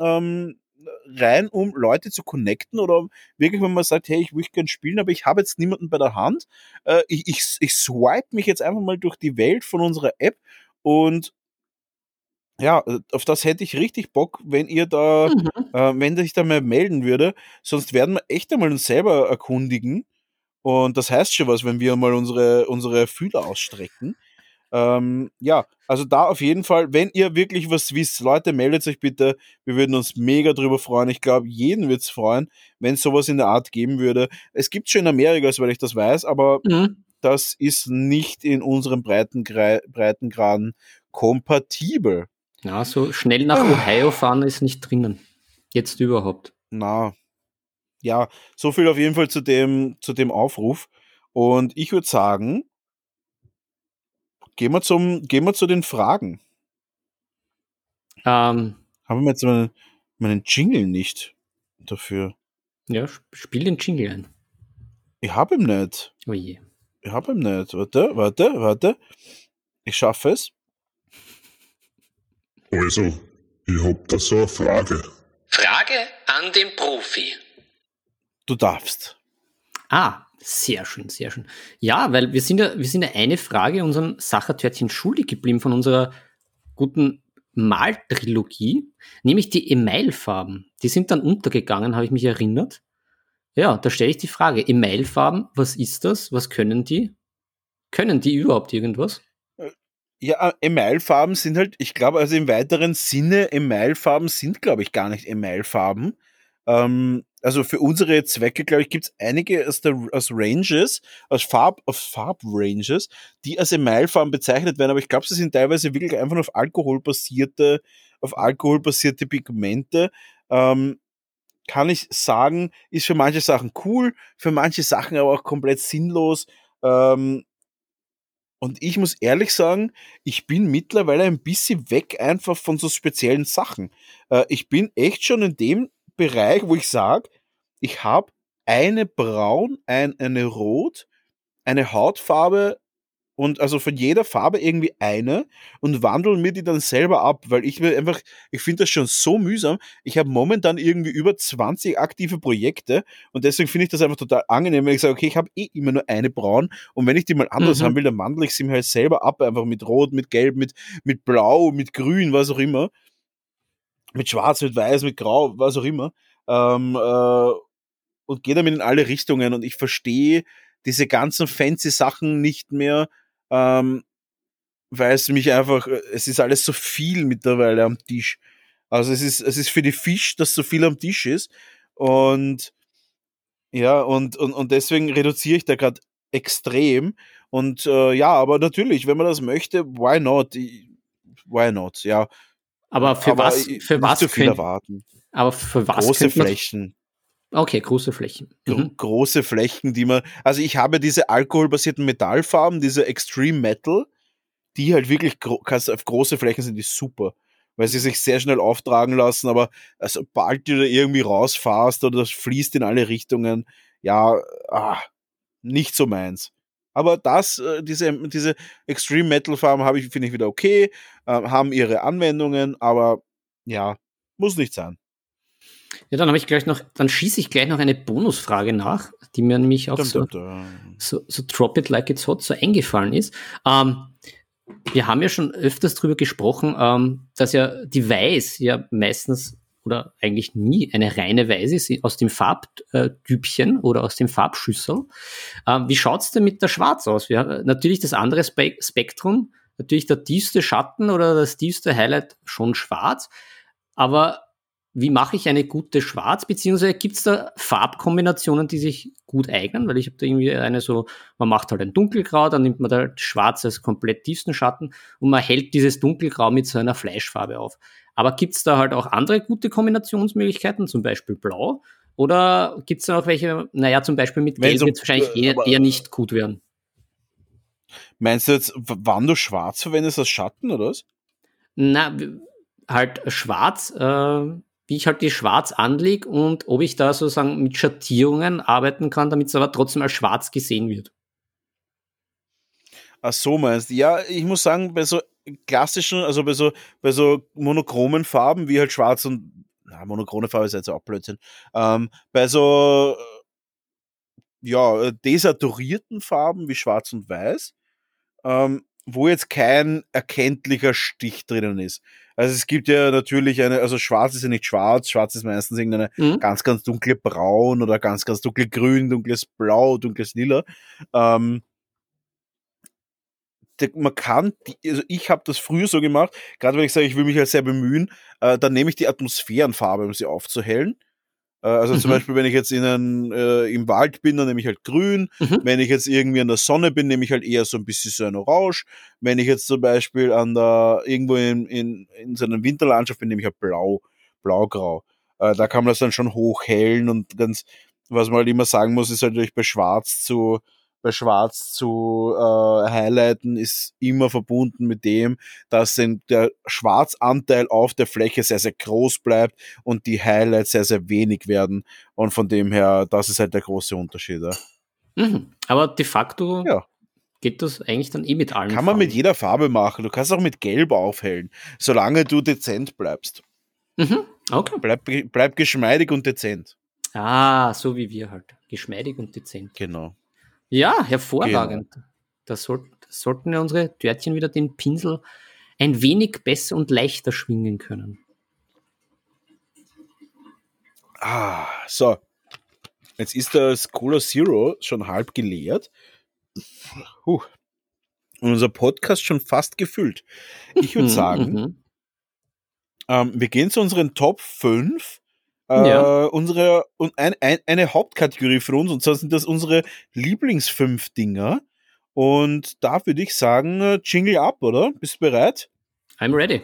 rein, um Leute zu connecten oder wirklich, wenn man sagt, hey, ich möchte gern spielen, aber ich habe jetzt niemanden bei der Hand. Ich swipe mich jetzt einfach mal durch die Welt von unserer App und ja, auf das hätte ich richtig Bock, Mhm. wenn sich da mal melden würde. Sonst werden wir echt einmal uns selber erkundigen. Und das heißt schon was, wenn wir mal unsere Fühler ausstrecken. Ja, also da auf jeden Fall, wenn ihr wirklich was wisst, Leute, meldet euch bitte. Wir würden uns mega drüber freuen. Ich glaube, jeden wird es freuen, wenn es sowas in der Art geben würde. Es gibt schon in Amerika, soweit ich das weiß, aber Mhm. das ist nicht in unseren Breitengraden kompatibel. Ja, so schnell nach Ohio Ah, fahren ist nicht drinnen. Jetzt überhaupt. Na, ja, so viel auf jeden Fall zu dem Aufruf. Und ich würde sagen, gehen wir zu den Fragen. Ähm, Haben wir jetzt meinen Jingle nicht dafür? ja, spiel den Jingle ein. Ich habe ihn nicht. Oh je. Ich habe ihn nicht. Warte. Ich schaffe es. Also, ich hab da so eine Frage. Frage an den Profi. Du darfst. Sehr schön, sehr schön. Ja, weil wir sind ja eine Frage unserem Sachertörtchen schuldig geblieben von unserer guten Maltrilogie, nämlich die Emailfarben. Die sind dann untergegangen, habe ich mich erinnert. Ja, da stelle ich die Frage, Emailfarben, was ist das? Was können die? Können die überhaupt irgendwas? Ja, Emailfarben sind halt, ich glaube, also im weiteren Sinne, Emailfarben sind, glaube ich, gar nicht Emailfarben. Also für unsere Zwecke, glaube ich, gibt es einige aus Ranges, aus Farbranges, die als Emailfarben bezeichnet werden, aber ich glaube, sie sind teilweise wirklich einfach nur auf alkoholbasierte Pigmente. Kann ich sagen, ist für manche Sachen cool, für manche Sachen aber auch komplett sinnlos. Und ich muss ehrlich sagen, ich bin mittlerweile ein bisschen weg einfach von so speziellen Sachen. Ich bin echt schon in dem Bereich, wo ich sage, ich habe eine Braun, eine Rot, eine Hautfarbe und also von jeder Farbe irgendwie eine und wandle mir die dann selber ab, weil ich finde das schon so mühsam. Ich habe momentan irgendwie über 20 aktive Projekte und deswegen finde ich das einfach total angenehm, wenn ich sage, okay, ich habe eh immer nur eine Braun und wenn ich die mal anders haben will, dann wandle ich sie mir halt selber ab, einfach mit Rot, mit Gelb, mit Blau, mit Grün, was auch immer, mit Schwarz, mit Weiß, mit Grau, was auch immer. Ähm, äh, und gehe damit in alle Richtungen und ich verstehe diese ganzen fancy Sachen nicht mehr. Ähm, weil es mich einfach, es ist alles so viel mittlerweile am Tisch. Also es ist für die Fisch, dass so viel am Tisch ist. Und ja, und deswegen reduziere ich da gerade extrem. Und ja, aber natürlich, wenn man das möchte, why not? Why not? Ja, Aber aber für nicht was zu viel könnt, erwarten. aber für was Große könnte man, Flächen. okay, große Flächen. Mhm. Große Flächen, die man, also ich habe diese alkoholbasierten Metallfarben, diese Extreme Metal, die halt wirklich auf große Flächen sind, die super, weil sie sich sehr schnell auftragen lassen, aber sobald du da irgendwie rausfährst oder das fließt in alle Richtungen, ja, nicht so meins. Aber diese Extreme Metal Farben finde ich wieder okay, haben ihre Anwendungen, aber ja, muss nicht sein. Ja, dann schieße ich gleich noch eine Bonusfrage nach, die mir nämlich auch so Drop it like it's hot so eingefallen ist. Wir haben ja schon öfters drüber gesprochen, dass ja die Weiß ja meistens oder eigentlich nie eine reine Weiß ist aus dem Farbtübchen oder aus dem Farbschüssel. Wie schaut's denn mit der Schwarz aus? Wir haben natürlich das andere Spektrum, natürlich der tiefste Schatten oder das tiefste Highlight schon schwarz, aber wie mache ich eine gute Schwarz, beziehungsweise gibt es da Farbkombinationen, die sich gut eignen? Weil ich habe da irgendwie man macht halt ein Dunkelgrau, dann nimmt man da Schwarz als komplett tiefsten Schatten und man hält dieses Dunkelgrau mit so einer Fleischfarbe auf. Aber gibt es da halt auch andere gute Kombinationsmöglichkeiten, zum Beispiel Blau? Oder gibt es da noch welche, zum Beispiel mit Gelb wird es wahrscheinlich eher nicht gut werden. Meinst du jetzt, wann du Schwarz verwendest als Schatten, oder was? Na, halt Schwarz, wie ich halt die Schwarz anlege und ob ich da sozusagen mit Schattierungen arbeiten kann, damit es aber trotzdem als schwarz gesehen wird. Ach so, meinst du? Ja, ich muss sagen, bei so klassischen, also bei so monochromen Farben wie halt schwarz und, monochrome Farbe ist jetzt auch Blödsinn, bei so, desaturierten Farben wie schwarz und weiß, wo jetzt kein erkenntlicher Stich drinnen ist. Also es gibt ja natürlich also schwarz ist ja nicht schwarz, schwarz ist meistens irgendeine ganz, ganz dunkle Braun oder ganz, ganz dunkle Grün, dunkles Blau, dunkles Lila. Man kann, also ich habe das früher so gemacht, gerade wenn ich sage, ich will mich halt sehr bemühen, dann nehme ich die Atmosphärenfarbe, um sie aufzuhellen. Also zum Beispiel, wenn ich jetzt im Wald bin, dann nehme ich halt grün. Wenn ich jetzt irgendwie an der Sonne bin, nehme ich halt eher so ein bisschen so ein Orange. Wenn ich jetzt zum Beispiel irgendwo in so einer Winterlandschaft bin, nehme ich halt blau-grau. Da kann man das dann schon hochhellen und was man halt immer sagen muss, ist halt natürlich bei Schwarz zu highlighten ist immer verbunden mit dem, dass der Schwarzanteil auf der Fläche sehr, sehr groß bleibt und die Highlights sehr, sehr wenig werden. Und von dem her, das ist halt der große Unterschied. Ja. Aber de facto geht das eigentlich dann mit allen Kann man mit jeder Farbe machen. Du kannst auch mit Gelb aufhellen, solange du dezent bleibst. Okay. Bleib geschmeidig und dezent. So wie wir halt. Geschmeidig und dezent. Genau. Ja, hervorragend. Genau. Das sollten ja unsere Törtchen wieder den Pinsel ein wenig besser und leichter schwingen können. So. Jetzt ist das Cola Zero schon halb geleert. Und unser Podcast schon fast gefüllt. Ich würde sagen, wir gehen zu unseren Top 5. Eine Hauptkategorie für uns, und zwar sind das unsere Lieblings-5 Dinger. Und da würde ich sagen, Jingle ab, oder? Bist du bereit? I'm ready.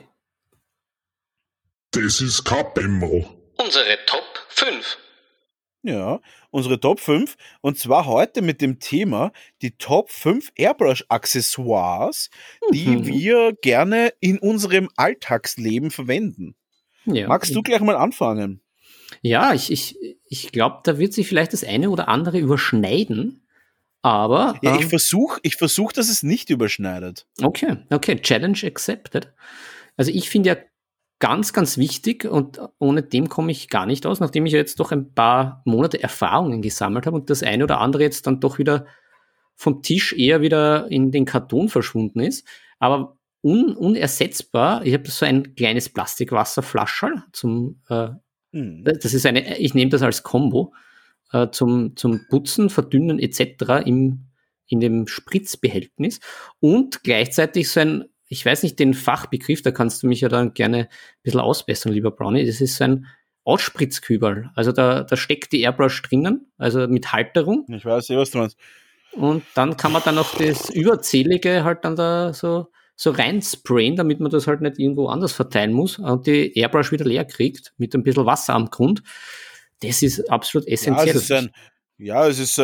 Das ist kein Bemmo. Unsere Top 5. Ja, unsere Top 5. Und zwar heute mit dem Thema die Top 5 Airbrush-Accessoires, die wir gerne in unserem Alltagsleben verwenden. Ja, magst du gleich mal anfangen? Ja, ich glaube, da wird sich vielleicht das eine oder andere überschneiden, aber... Ja, ich versuch, dass es nicht überschneidet. Okay, Challenge accepted. Also ich finde ja ganz, ganz wichtig und ohne dem komme ich gar nicht aus, nachdem ich jetzt doch ein paar Monate Erfahrungen gesammelt habe und das eine oder andere jetzt dann doch wieder vom Tisch eher wieder in den Karton verschwunden ist, aber unersetzbar, ich habe so ein kleines Plastikwasserflascherl zum... Das ist ich nehme das als Kombo zum Putzen, Verdünnen etc. in dem Spritzbehältnis und gleichzeitig so ein ich weiß nicht den Fachbegriff, da kannst du mich ja dann gerne ein bisschen ausbessern, lieber Brownie. Das ist so ein Ausspritzkübel. Also da steckt die Airbrush drinnen, also mit Halterung. Ich weiß was du meinst. Und dann kann man dann noch das Überzählige halt dann da so reinsprayen, damit man das halt nicht irgendwo anders verteilen muss und die Airbrush wieder leer kriegt mit ein bisschen Wasser am Grund. Das ist absolut essentiell. Es ist so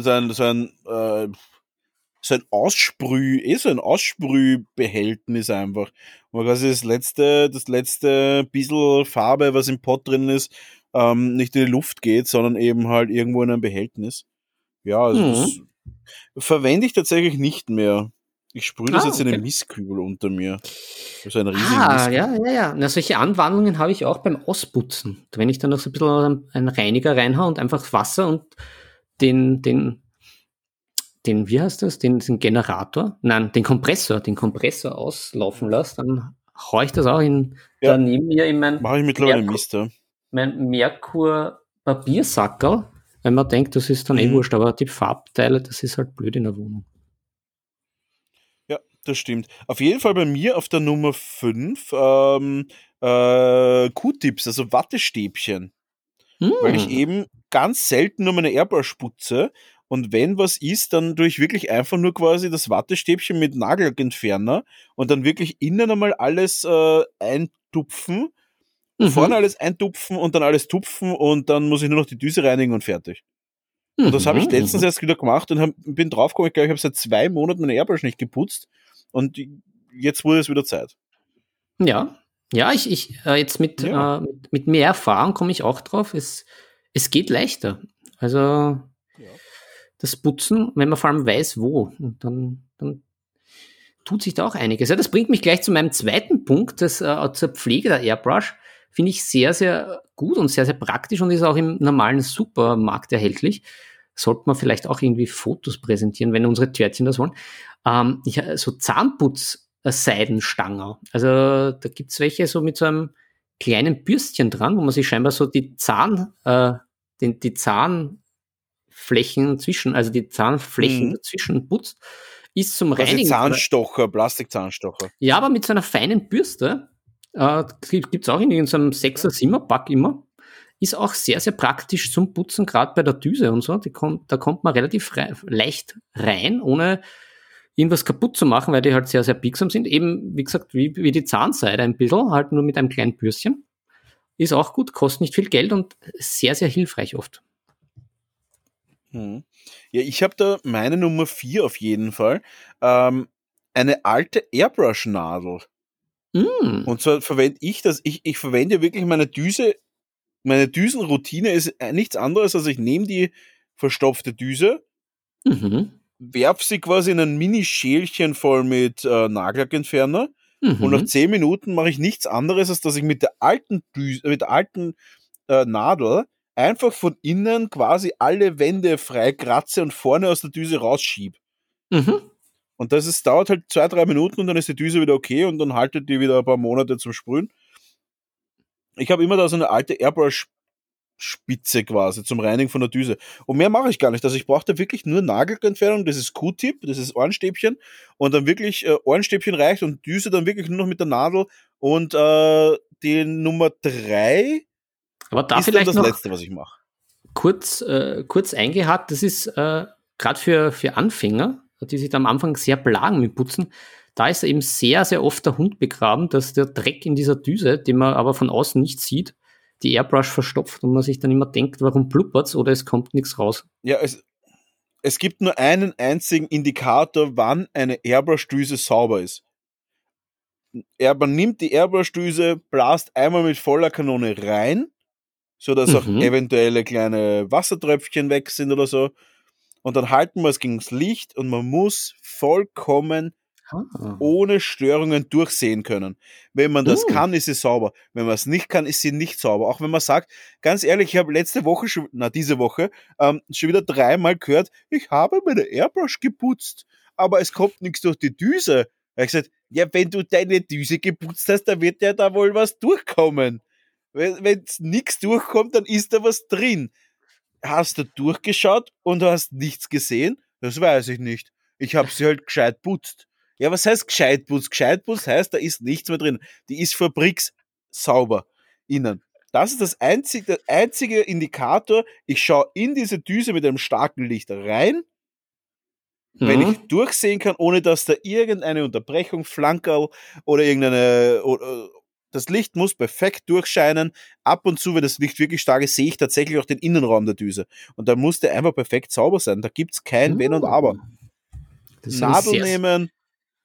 ein Aussprühbehältnis einfach. Und quasi das letzte bisschen Farbe, was im Pot drin ist, nicht in die Luft geht, sondern eben halt irgendwo in einem Behältnis. Ja, also das verwende ich tatsächlich nicht mehr. Ich sprühe das jetzt in den Mistkübel unter mir. So einen riesigen Mistkübel. Ja. Na, solche Anwandlungen habe ich auch beim Ausputzen. Wenn ich dann noch so ein bisschen einen Reiniger reinhaue und einfach Wasser und den, wie heißt das? Den Generator? Nein, den Kompressor auslaufen lasse, dann haue ich das auch neben mir in Mache ich mittlerweile Mist, ja. Mein Merkur Papiersackerl, wenn man denkt, das ist dann wurscht, aber die Farbteile, das ist halt blöd in der Wohnung. Ja, das stimmt. Auf jeden Fall bei mir auf der Nummer 5 Q-Tips, also Wattestäbchen. Weil ich eben ganz selten nur meine Airbrush putze und wenn was ist, dann tue ich wirklich einfach nur quasi das Wattestäbchen mit Nagellackentferner und dann wirklich innen einmal alles eintupfen, vorne alles eintupfen und dann alles tupfen und dann muss ich nur noch die Düse reinigen und fertig. Und das habe ich letztens erst wieder gemacht und bin draufgekommen, ich glaube, ich habe seit 2 Monaten meine Airbrush nicht geputzt und jetzt wurde es wieder Zeit. Ja, ich jetzt mit mehr Erfahrung komme ich auch drauf. Es geht leichter. Also das Putzen, wenn man vor allem weiß, wo, und dann tut sich da auch einiges. Ja, das bringt mich gleich zu meinem zweiten Punkt, das zur Pflege der Airbrush finde ich sehr, sehr gut und sehr, sehr praktisch und ist auch im normalen Supermarkt erhältlich. Sollte man vielleicht auch irgendwie Fotos präsentieren, wenn unsere Törtchen das wollen. So Zahnputz-Seidenstangen. Also da gibt's welche so mit so einem kleinen Bürstchen dran, wo man sich scheinbar so die Zahnflächen dazwischen putzt. Ist zum Reinigen. Zahnstocher, Plastikzahnstocher. Ja, aber mit so einer feinen Bürste. Gibt's auch in irgendeinem 6er, 7er Pack immer. Ist auch sehr, sehr praktisch zum Putzen, gerade bei der Düse und so. Da kommt man relativ leicht rein, ohne irgendwas kaputt zu machen, weil die halt sehr, sehr biegsam sind. Eben, wie gesagt, wie die Zahnseide ein bisschen, halt nur mit einem kleinen Bürstchen. Ist auch gut, kostet nicht viel Geld und sehr, sehr hilfreich oft. Ja, ich habe da meine Nummer 4 auf jeden Fall. Eine alte Airbrush-Nadel. Und zwar verwende ich das, ich verwende wirklich meine Düse. Meine Düsenroutine ist nichts anderes, als ich nehme die verstopfte Düse, werf sie quasi in ein Mini-Schälchen voll mit Nagellackentferner und nach 10 Minuten mache ich nichts anderes, als dass ich mit der alten Nadel einfach von innen quasi alle Wände frei kratze und vorne aus der Düse rausschiebe. Und das dauert halt 2-3 Minuten und dann ist die Düse wieder okay und dann haltet die wieder ein paar Monate zum Sprühen. Ich habe immer da so eine alte Airbrush-Spitze quasi zum Reinigen von der Düse. Und mehr mache ich gar nicht. Also ich brauche da wirklich nur Nagelentfernung, das ist Q-Tip, das ist Ohrenstäbchen und dann wirklich Ohrenstäbchen reicht und Düse dann wirklich nur noch mit der Nadel und die Nummer 3 aber da ist vielleicht dann das noch Letzte, was ich mache. Kurz eingehakt, das ist gerade für Anfänger, die sich da am Anfang sehr plagen mit Putzen, da ist eben sehr, sehr oft der Hund begraben, dass der Dreck in dieser Düse, den man aber von außen nicht sieht, die Airbrush verstopft und man sich dann immer denkt, warum blubbert's oder es kommt nichts raus. Ja, es gibt nur einen einzigen Indikator, wann eine Airbrush-Düse sauber ist. Man nimmt die Airbrush-Düse, blast einmal mit voller Kanone rein, sodass auch eventuelle kleine Wassertröpfchen weg sind oder so. Und dann halten wir es gegen das Licht und man muss vollkommen ohne Störungen durchsehen können. Wenn man das kann, ist sie sauber. Wenn man es nicht kann, ist sie nicht sauber. Auch wenn man sagt, ganz ehrlich, ich habe diese Woche schon wieder 3-mal gehört, ich habe meine Airbrush geputzt, aber es kommt nichts durch die Düse. Da habe ich gesagt, ja, wenn du deine Düse geputzt hast, dann wird ja da wohl was durchkommen. Wenn nichts durchkommt, dann ist da was drin. Hast du durchgeschaut und hast nichts gesehen? Das weiß ich nicht. Ich habe sie halt gescheit putzt. Ja, was heißt Gescheitputz? Gescheitputz heißt, da ist nichts mehr drin. Die ist fabrikssauber innen. Das ist der einzige Indikator. Ich schaue in diese Düse mit einem starken Licht rein, wenn ich durchsehen kann, ohne dass da irgendeine Unterbrechung, Flankerl oder das Licht muss perfekt durchscheinen. Ab und zu, wenn das Licht wirklich stark ist, sehe ich tatsächlich auch den Innenraum der Düse. Und da muss der einfach perfekt sauber sein. Da gibt es kein Wenn und Aber. Nadel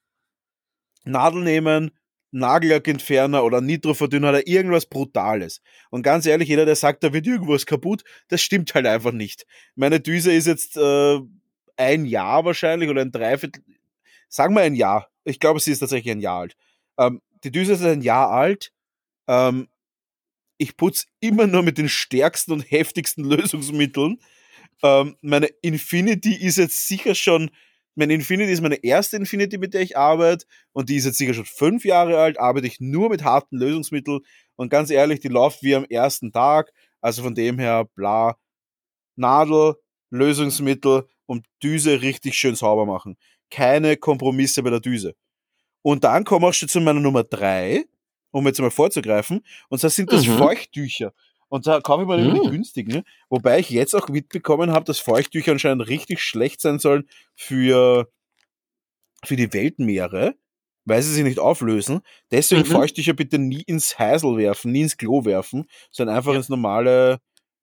nehmen, Nagellackentferner oder Nitroverdünner oder irgendwas Brutales. Und ganz ehrlich, jeder, der sagt, da wird irgendwas kaputt, das stimmt halt einfach nicht. Meine Düse ist jetzt ein Jahr wahrscheinlich oder ein Dreiviertel, sagen wir ein Jahr. Ich glaube, sie ist tatsächlich ein Jahr alt. Die Düse ist ein Jahr alt. Ich putze immer nur mit den stärksten und heftigsten Lösungsmitteln. Meine Infinity ist jetzt sicher schon, meine Infinity ist meine erste Infinity, mit der ich arbeite, und die ist jetzt sicher schon 5 Jahre alt, arbeite ich nur mit harten Lösungsmitteln, und ganz ehrlich, die läuft wie am ersten Tag, also von dem her, bla, Nadel, Lösungsmittel und Düse richtig schön sauber machen. Keine Kompromisse bei der Düse. Und dann kommen wir auch schon zu meiner Nummer 3, um jetzt mal vorzugreifen, und das sind das Feuchttücher. Und da kaufe ich mal immer die günstigen, wobei ich jetzt auch mitbekommen habe, dass Feuchttücher anscheinend richtig schlecht sein sollen für die Weltmeere, weil sie sich nicht auflösen. Deswegen Feuchttücher bitte nie ins Heisel werfen, nie ins Klo werfen, sondern einfach ins normale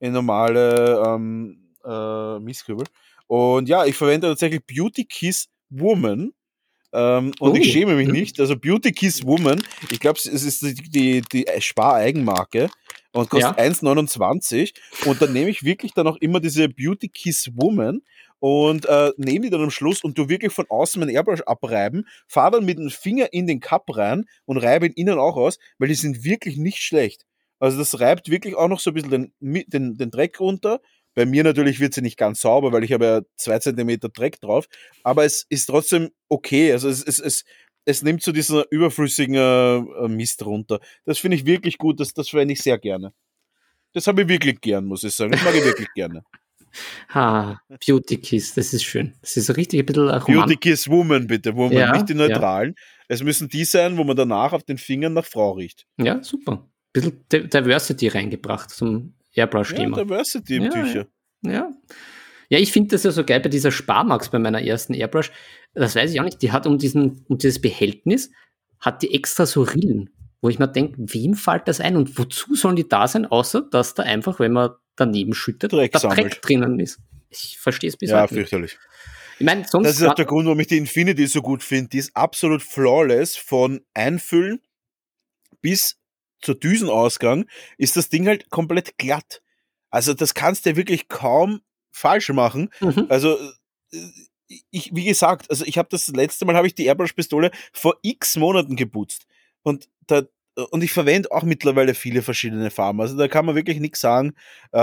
Mistkübel. Und ja, ich verwende tatsächlich Beauty Kiss Woman. Und ich schäme mich nicht. Also Beauty Kiss Woman, ich glaube, es ist die Spar-Eigenmarke und kostet 1,29. Und dann nehme ich wirklich dann auch immer diese Beauty Kiss Woman und nehme die dann am Schluss und tu wirklich von außen meinen Airbrush abreiben, fahre dann mit dem Finger in den Cup rein und reibe ihn innen auch aus, weil die sind wirklich nicht schlecht. Also das reibt wirklich auch noch so ein bisschen den Dreck runter. Bei mir natürlich wird sie nicht ganz sauber, weil ich habe ja 2 Zentimeter Dreck drauf, aber es ist trotzdem okay. Also es nimmt so diesen überflüssigen Mist runter. Das finde ich wirklich gut, das verwende ich sehr gerne. Das habe ich wirklich gern, muss ich sagen. Das mag ich wirklich gerne. Beauty Kiss, das ist schön. Das ist so richtig ein bisschen Beauty Kiss Woman, bitte, Woman, ja, nicht die neutralen. Es müssen die sein, wo man danach auf den Fingern nach Frau riecht. Ja, super. Ein bisschen Diversity reingebracht zum Airbrush-Thema. Ja, Diversity im Tücher. Ja, ich finde das ja so geil bei dieser Sparmax, bei meiner ersten Airbrush. Das weiß ich auch nicht. Die hat um dieses Behältnis, hat die extra so Rillen, wo ich mir denke, wem fällt das ein und wozu sollen die da sein, außer dass da einfach, wenn man daneben schüttet, Dreck drinnen ist. Ich verstehe es bis heute nicht. Ja, fürchterlich. Ich meine, sonst das ist auch der Grund, warum ich die Infinity so gut finde. Die ist absolut flawless. Von Einfüllen bis zur Düsenausgang ist das Ding halt komplett glatt. Also das kannst du wirklich kaum falsch machen. Also wie gesagt, also ich habe das letzte Mal, habe ich die Airbrush-Pistole vor x Monaten geputzt. Und ich verwende auch mittlerweile viele verschiedene Farben. Also da kann man wirklich nichts sagen.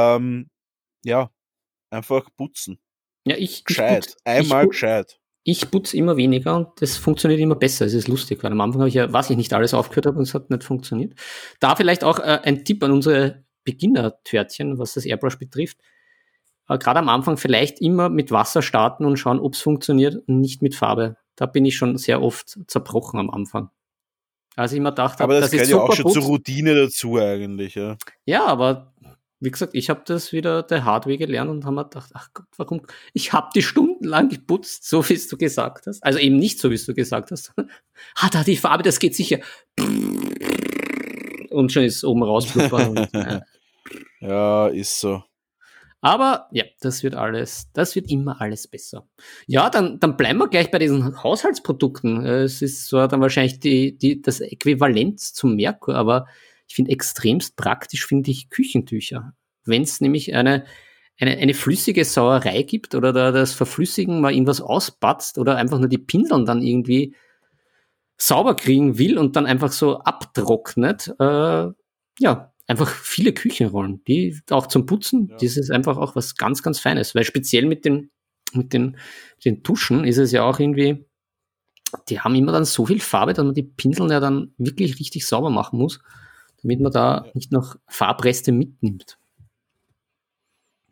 Einfach putzen. Ja, gescheit. Gescheit. Ich putze immer weniger und das funktioniert immer besser. Es ist lustig, weil am Anfang habe ich ja, was ich nicht alles aufgehört habe und es hat nicht funktioniert. Da vielleicht auch ein Tipp an unsere Beginner-Törtchen, was das Airbrush betrifft. Gerade am Anfang vielleicht immer mit Wasser starten und schauen, ob es funktioniert und nicht mit Farbe. Da bin ich schon sehr oft zerbrochen am Anfang. Also ich immer dachte, aber das gehört ja auch schon zur Routine dazu eigentlich. Ja, aber wie gesagt, ich habe das wieder der Hardware gelernt und habe mir gedacht, ach Gott, warum? Ich habe die stundenlang geputzt, so wie du gesagt hast. Also eben nicht so, wie du gesagt hast. Da die Farbe, das geht sicher. Und schon ist oben rausblubbern. Ja, ist so. Aber ja, das wird immer alles besser. Ja, dann bleiben wir gleich bei diesen Haushaltsprodukten. Es ist zwar dann wahrscheinlich das Äquivalent zum Merkur, aber ich finde extremst praktisch, finde ich Küchentücher. Wenn es nämlich eine flüssige Sauerei gibt oder da das Verflüssigen mal irgendwas auspatzt oder einfach nur die Pinseln dann irgendwie sauber kriegen will und dann einfach so abtrocknet, einfach viele Küchenrollen, die auch zum Putzen, das ist einfach auch was ganz, ganz Feines, weil speziell mit den Tuschen ist es ja auch irgendwie, die haben immer dann so viel Farbe, dass man die Pinseln ja dann wirklich richtig sauber machen muss, damit man da nicht noch Farbreste mitnimmt.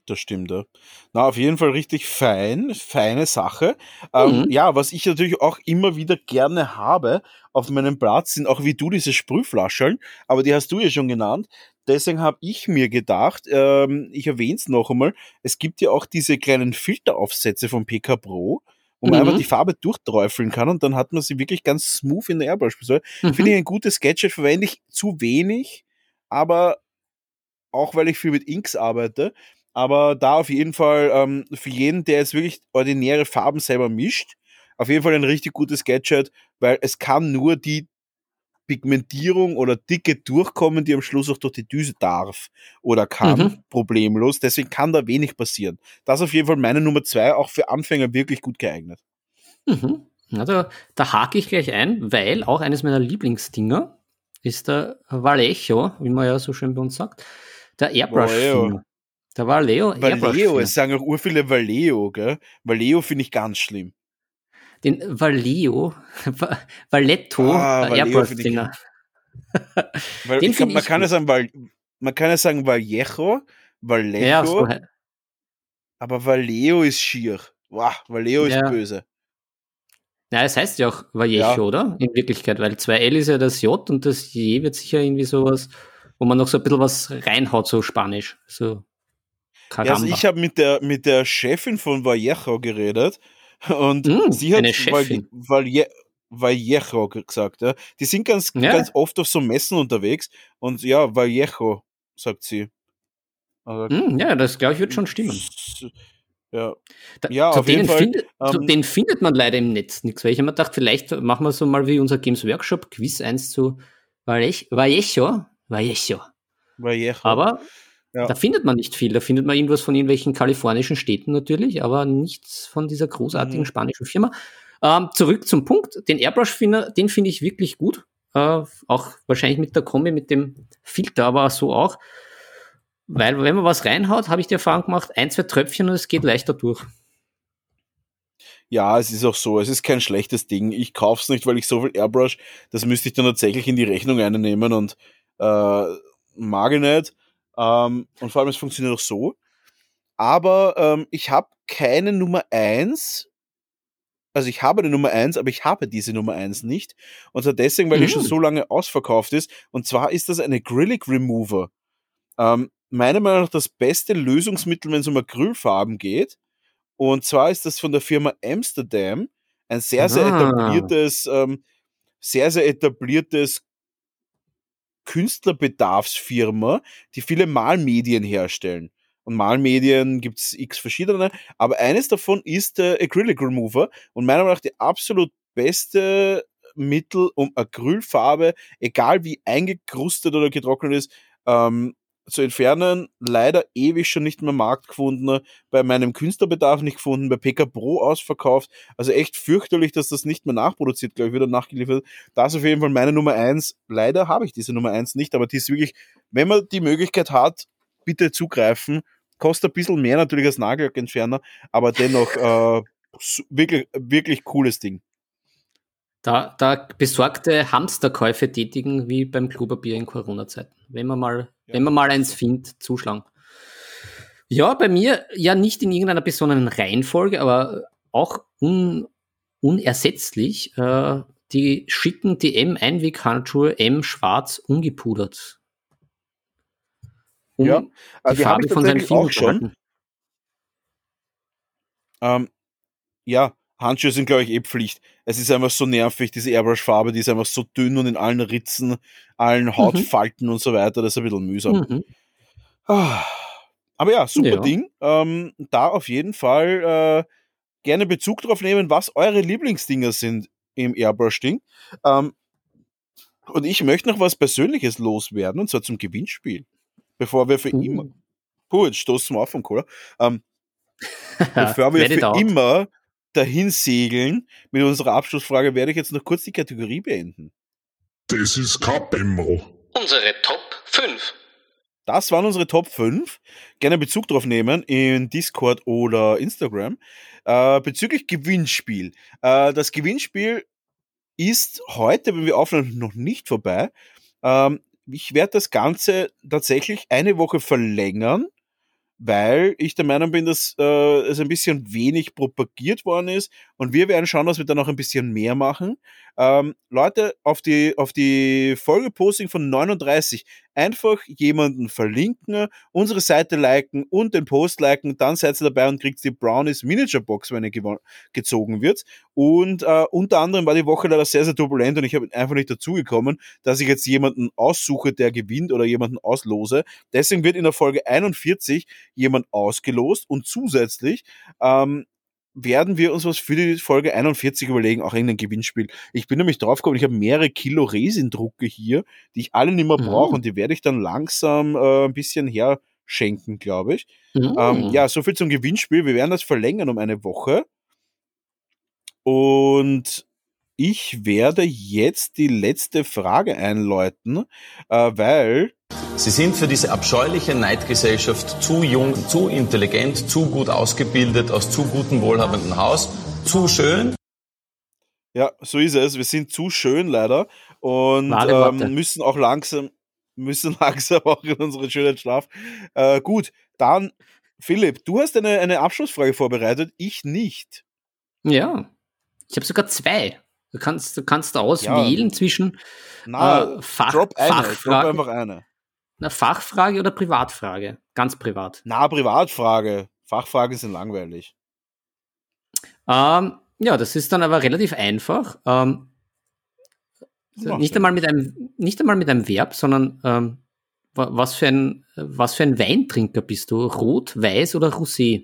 Das stimmt, ja. Na, auf jeden Fall richtig feine Sache. Mhm. Ja, was ich natürlich auch immer wieder gerne habe auf meinem Platz, sind auch wie du diese Sprühflaschen, aber die hast du ja schon genannt. Deswegen habe ich mir gedacht, ich erwähne es noch einmal, es gibt ja auch diese kleinen Filteraufsätze von PK Pro, wo man einfach die Mhm. Farbe durchträufeln kann und dann hat man sie wirklich ganz smooth in der Airbrush. Finde ich Mhm. ein gutes Gadget, verwende ich zu wenig, aber auch weil ich viel mit Inks arbeite, aber da auf jeden Fall für jeden, der jetzt wirklich ordinäre Farben selber mischt, auf jeden Fall ein richtig gutes Gadget, weil es kann nur die Pigmentierung oder Dicke durchkommen, die am Schluss auch durch die Düse darf oder kann, Mhm. problemlos. Deswegen kann da wenig passieren. Das ist auf jeden Fall meine Nummer 2, auch für Anfänger wirklich gut geeignet. Mhm. Na, da hake ich gleich ein, weil auch eines meiner Lieblingsdinger ist der Vallejo, wie man ja so schön bei uns sagt, der Vallejo. Airbrush-Finger. Der Vallejo Vallejo, Airbrush-Finger. es sagen auch urviele Vallejo, gell? Vallejo finde ich ganz schlimm. Den Vallejo, Valletto Vallejo finde ich. Airbrush-Finger. Weil Den ich glaube, finde ich gut. Man kann ja sagen Vallejo, Ja, so, Vallejo, aber Vallejo ist schier. Wow, Vallejo ist ja. böse. Ja, es heißt ja auch Ja. Vallejo, oder? In Wirklichkeit, weil 2L ist ja das J und das J wird sicher irgendwie sowas, wo man noch so ein bisschen was reinhaut, so Spanisch. So Ja, also ich Caramba. habe mit der Chefin von Vallejo geredet und sie hat Eine Chefin. Vallejo gesagt. Ja. Die sind ganz Ja, oft auf so Messen unterwegs und ja, Vallejo, sagt sie. Also, ja, das glaube ich wird schon stimmen. ja. Da, Ja, zu, auf jeden denen Fall. findet, zu denen findet man leider im Netz nichts, weil ich habe mir gedacht, vielleicht machen wir so mal wie unser Games Workshop Quiz eins zu Vallejo. Vallejo. Aber Ja. da findet man nicht viel. Da findet man irgendwas von irgendwelchen kalifornischen Städten natürlich, aber nichts von dieser großartigen Mhm. spanischen Firma. Zurück zum Punkt. Den Airbrush-Finder, den finde ich wirklich gut. Auch wahrscheinlich mit der Kombi, mit dem Filter, aber so auch. Weil, wenn man was reinhaut, habe ich die Erfahrung gemacht, ein, zwei Tröpfchen und es geht leichter durch. Ja, es ist auch so, es ist kein schlechtes Ding. Ich kaufe es nicht, weil ich so viel Airbrush, das müsste ich dann tatsächlich in die Rechnung einnehmen und mag ich nicht. Und vor allem, es funktioniert auch so. Aber ich habe keine Nummer eins. Also ich habe eine Nummer eins, aber ich habe diese Nummer eins nicht. Und zwar deswegen, weil die schon Mhm. so lange ausverkauft ist. Und zwar ist das eine Acrylic Remover. Meiner Meinung nach das beste Lösungsmittel, wenn es um Acrylfarben geht. Und zwar ist das von der Firma Amsterdam ein Ah. sehr, sehr etabliertes Künstlerbedarfsfirma, die viele Malmedien herstellen. Und Malmedien gibt's x verschiedene, aber eines davon ist der Acrylic Remover und meiner Meinung nach die absolut beste Mittel, um Acrylfarbe, egal wie eingekrustet oder getrocknet ist, zu entfernen. Leider ewig schon nicht mehr am Markt gefunden, bei meinem Künstlerbedarf nicht gefunden, bei PK Pro ausverkauft. Also echt fürchterlich, dass das nicht mehr nachproduziert, glaube ich, wieder nachgeliefert. Das ist auf jeden Fall meine Nummer eins. Leider habe ich diese Nummer eins nicht, aber die ist wirklich, wenn man die Möglichkeit hat, bitte zugreifen. Kostet ein bisschen mehr natürlich als Nagellackentferner, aber dennoch wirklich, wirklich cooles Ding. Da besorgte Hamsterkäufe tätigen, wie beim Klopapier in Corona-Zeiten. Ja, Wenn man mal ist eins so. findet, zuschlagen. Ja, bei mir ja nicht in irgendeiner besonderen Reihenfolge, aber auch unersetzlich. Die schicken die M-Einweghandschuhe M schwarz ungepudert, Ja, um die die habe ich Farbe von seinen tatsächlich auch Fingern zu schon. halten. Ähm, ja, Handschuhe sind, glaube ich, eh Pflicht. Es ist einfach so nervig, diese Airbrush-Farbe, die ist einfach so dünn und in allen Ritzen, allen Mhm. Hautfalten und so weiter. Das ist ein bisschen mühsam. Mhm. Ah, aber ja, super Ja. Ding. Da auf jeden Fall gerne Bezug drauf nehmen, was eure Lieblingsdinger sind im Airbrush-Ding. Ähm, und ich möchte noch was Persönliches loswerden, und zwar zum Gewinnspiel. Bevor wir für immer. Uh. Puh, jetzt stoßen wir auf vom Cola. Bevor wir Let für it out. immer dahin segeln mit unserer Abschlussfrage, werde ich jetzt noch kurz die Kategorie beenden. Das ist kein Bemmo. Unsere Top 5. Das waren unsere Top 5. Gerne Bezug drauf nehmen in Discord oder Instagram. Bezüglich Gewinnspiel. Das Gewinnspiel ist heute, wenn wir aufnehmen, noch nicht vorbei. Ich werde das Ganze tatsächlich eine Woche verlängern. weil ich der Meinung bin, dass es ein bisschen wenig propagiert worden ist und wir werden schauen, dass wir da noch ein bisschen mehr machen. Leute, auf die Folgeposting von 39 einfach jemanden verlinken, unsere Seite liken und den Post liken, dann seid ihr dabei und kriegt die Brownies Miniature Box, wenn ihr gezogen wird. Und unter anderem war die Woche leider sehr, sehr turbulent und ich habe einfach nicht dazugekommen, dass ich jetzt jemanden aussuche, der gewinnt oder jemanden auslose. Deswegen wird in der Folge 41 jemand ausgelost und zusätzlich werden wir uns was für die Folge 41 überlegen, auch irgendein Gewinnspiel. Ich bin nämlich draufgekommen, ich habe mehrere Kilo Resindrucke hier, die ich alle nicht mehr brauche und die werde ich dann langsam ein bisschen herschenken, glaube ich. Ja, soviel zum Gewinnspiel. Wir werden das verlängern um eine Woche. Und ich werde jetzt die letzte Frage einläuten, weil Sie sind für diese abscheuliche Neidgesellschaft zu jung, zu intelligent, zu gut ausgebildet, aus zu gutem, wohlhabenden Haus, zu schön. Ja, so ist es. Wir sind zu schön leider und Warte. müssen langsam auch in unseren schönen Schlaf. Gut, dann Philipp, du hast eine Abschlussfrage vorbereitet, ich nicht. Ja, ich habe sogar 2. Du kannst auswählen zwischen drop Fachfrage, einfach eine. eine Fachfrage oder Privatfrage. Ganz privat. Privatfrage. Fachfragen sind langweilig. Ja, das ist dann aber relativ einfach. Nicht einmal mit einem Verb, sondern was für ein Weintrinker bist du? Rot, Weiß oder Rosé?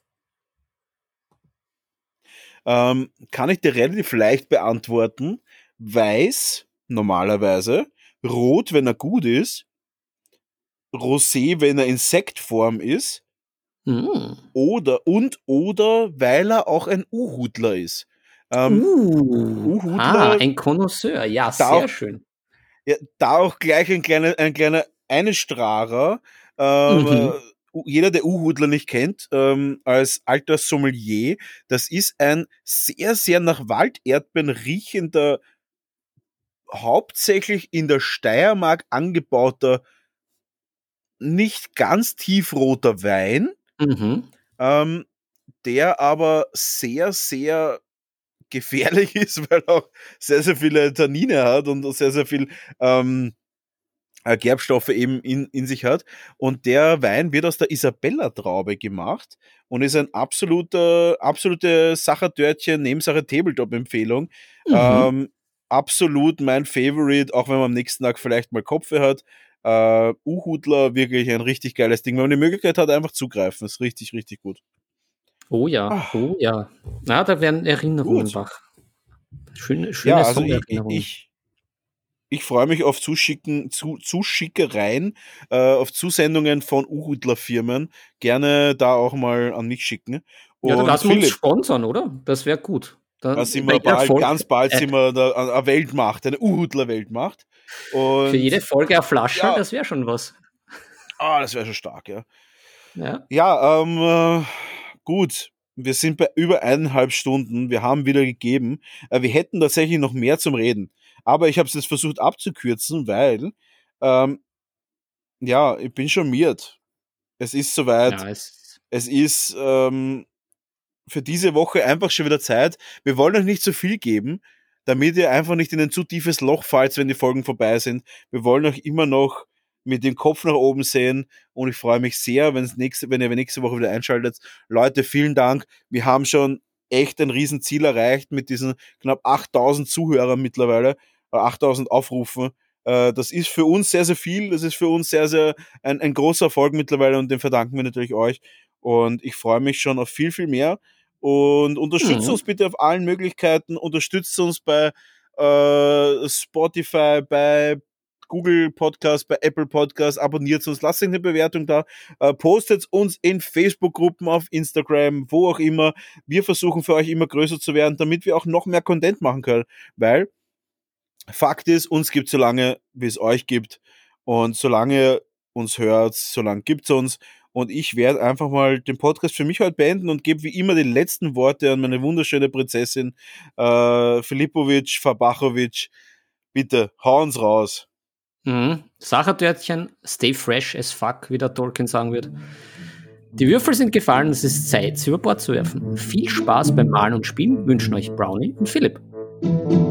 Kann ich dir relativ leicht beantworten. Weiß, normalerweise. Rot, wenn er gut ist. Rosé, wenn er in Sektform ist. Oder weil er auch ein Uhudler ist. Uhudler, ein Connoisseur, ja, sehr schön. Ja, da auch gleich ein kleiner Einstrahler. Jeder, der Uhudler nicht kennt, als alter Sommelier, das ist ein sehr, sehr nach Walderdbeeren riechender, hauptsächlich in der Steiermark angebauter, nicht ganz tiefroter Wein, der aber sehr, sehr gefährlich ist, weil er auch sehr, sehr viele Tannine hat und sehr, sehr viel Gerbstoffe eben in sich hat. Und der Wein wird aus der Isabella-Traube gemacht und ist ein absolute Sachertörtchen, Nebensache Tabletop-Empfehlung. Absolut mein Favorite, auch wenn man am nächsten Tag vielleicht mal Kopfe hat. Uhudler, wirklich ein richtig geiles Ding. Wenn man die Möglichkeit hat, einfach zugreifen. Das ist richtig, richtig gut. Oh ja. Na, da werden Erinnerungen wach. Schöne also Sommererinnerungen. Ich freue mich auf Zuschickereien, auf Zusendungen von Uhudler-Firmen. Gerne da auch mal an mich schicken. Und dann lassen wir uns sponsern, oder? Das wäre gut. Da sind wir ganz bald sind wir eine Weltmacht, eine Uhudler-Weltmacht. Für jede Folge eine Flasche, das wäre schon was. Das wäre schon stark, ja. Ja, gut. Wir sind bei über 1,5 Stunden. Wir haben wieder gegeben. Wir hätten tatsächlich noch mehr zum Reden. Aber ich habe es jetzt versucht abzukürzen, weil ich bin charmiert. Es ist soweit. Es ist für diese Woche einfach schon wieder Zeit. Wir wollen euch nicht zu viel geben, damit ihr einfach nicht in ein zu tiefes Loch fallt, wenn die Folgen vorbei sind. Wir wollen euch immer noch mit dem Kopf nach oben sehen und ich freue mich sehr, wenn ihr nächste Woche wieder einschaltet. Leute, vielen Dank. Wir haben schon echt ein Riesenziel erreicht mit diesen knapp 8.000 Zuhörern mittlerweile, 8.000 Aufrufen. Das ist für uns sehr, sehr viel. Das ist für uns sehr, sehr ein großer Erfolg mittlerweile und den verdanken wir natürlich euch. Und ich freue mich schon auf viel, viel mehr. Und unterstützt uns bitte auf allen Möglichkeiten. Unterstützt uns bei Spotify, bei Google Podcast, bei Apple Podcast. Abonniert uns, lasst eine Bewertung da. Postet uns in Facebook-Gruppen, auf Instagram, wo auch immer. Wir versuchen für euch immer größer zu werden, damit wir auch noch mehr Content machen können. Weil Fakt ist, uns gibt es so lange, wie es euch gibt. Und solange ihr uns hört, solange gibt es uns. Und ich werde einfach mal den Podcast für mich heute beenden und gebe wie immer die letzten Worte an meine wunderschöne Prinzessin Filipovic, Fabachovic. Bitte, hau uns raus. Sachertörtchen, stay fresh as fuck, wie der Tolkien sagen wird. Die Würfel sind gefallen, es ist Zeit, sie über Bord zu werfen. Viel Spaß beim Malen und Spielen wünschen euch Brownie und Philipp.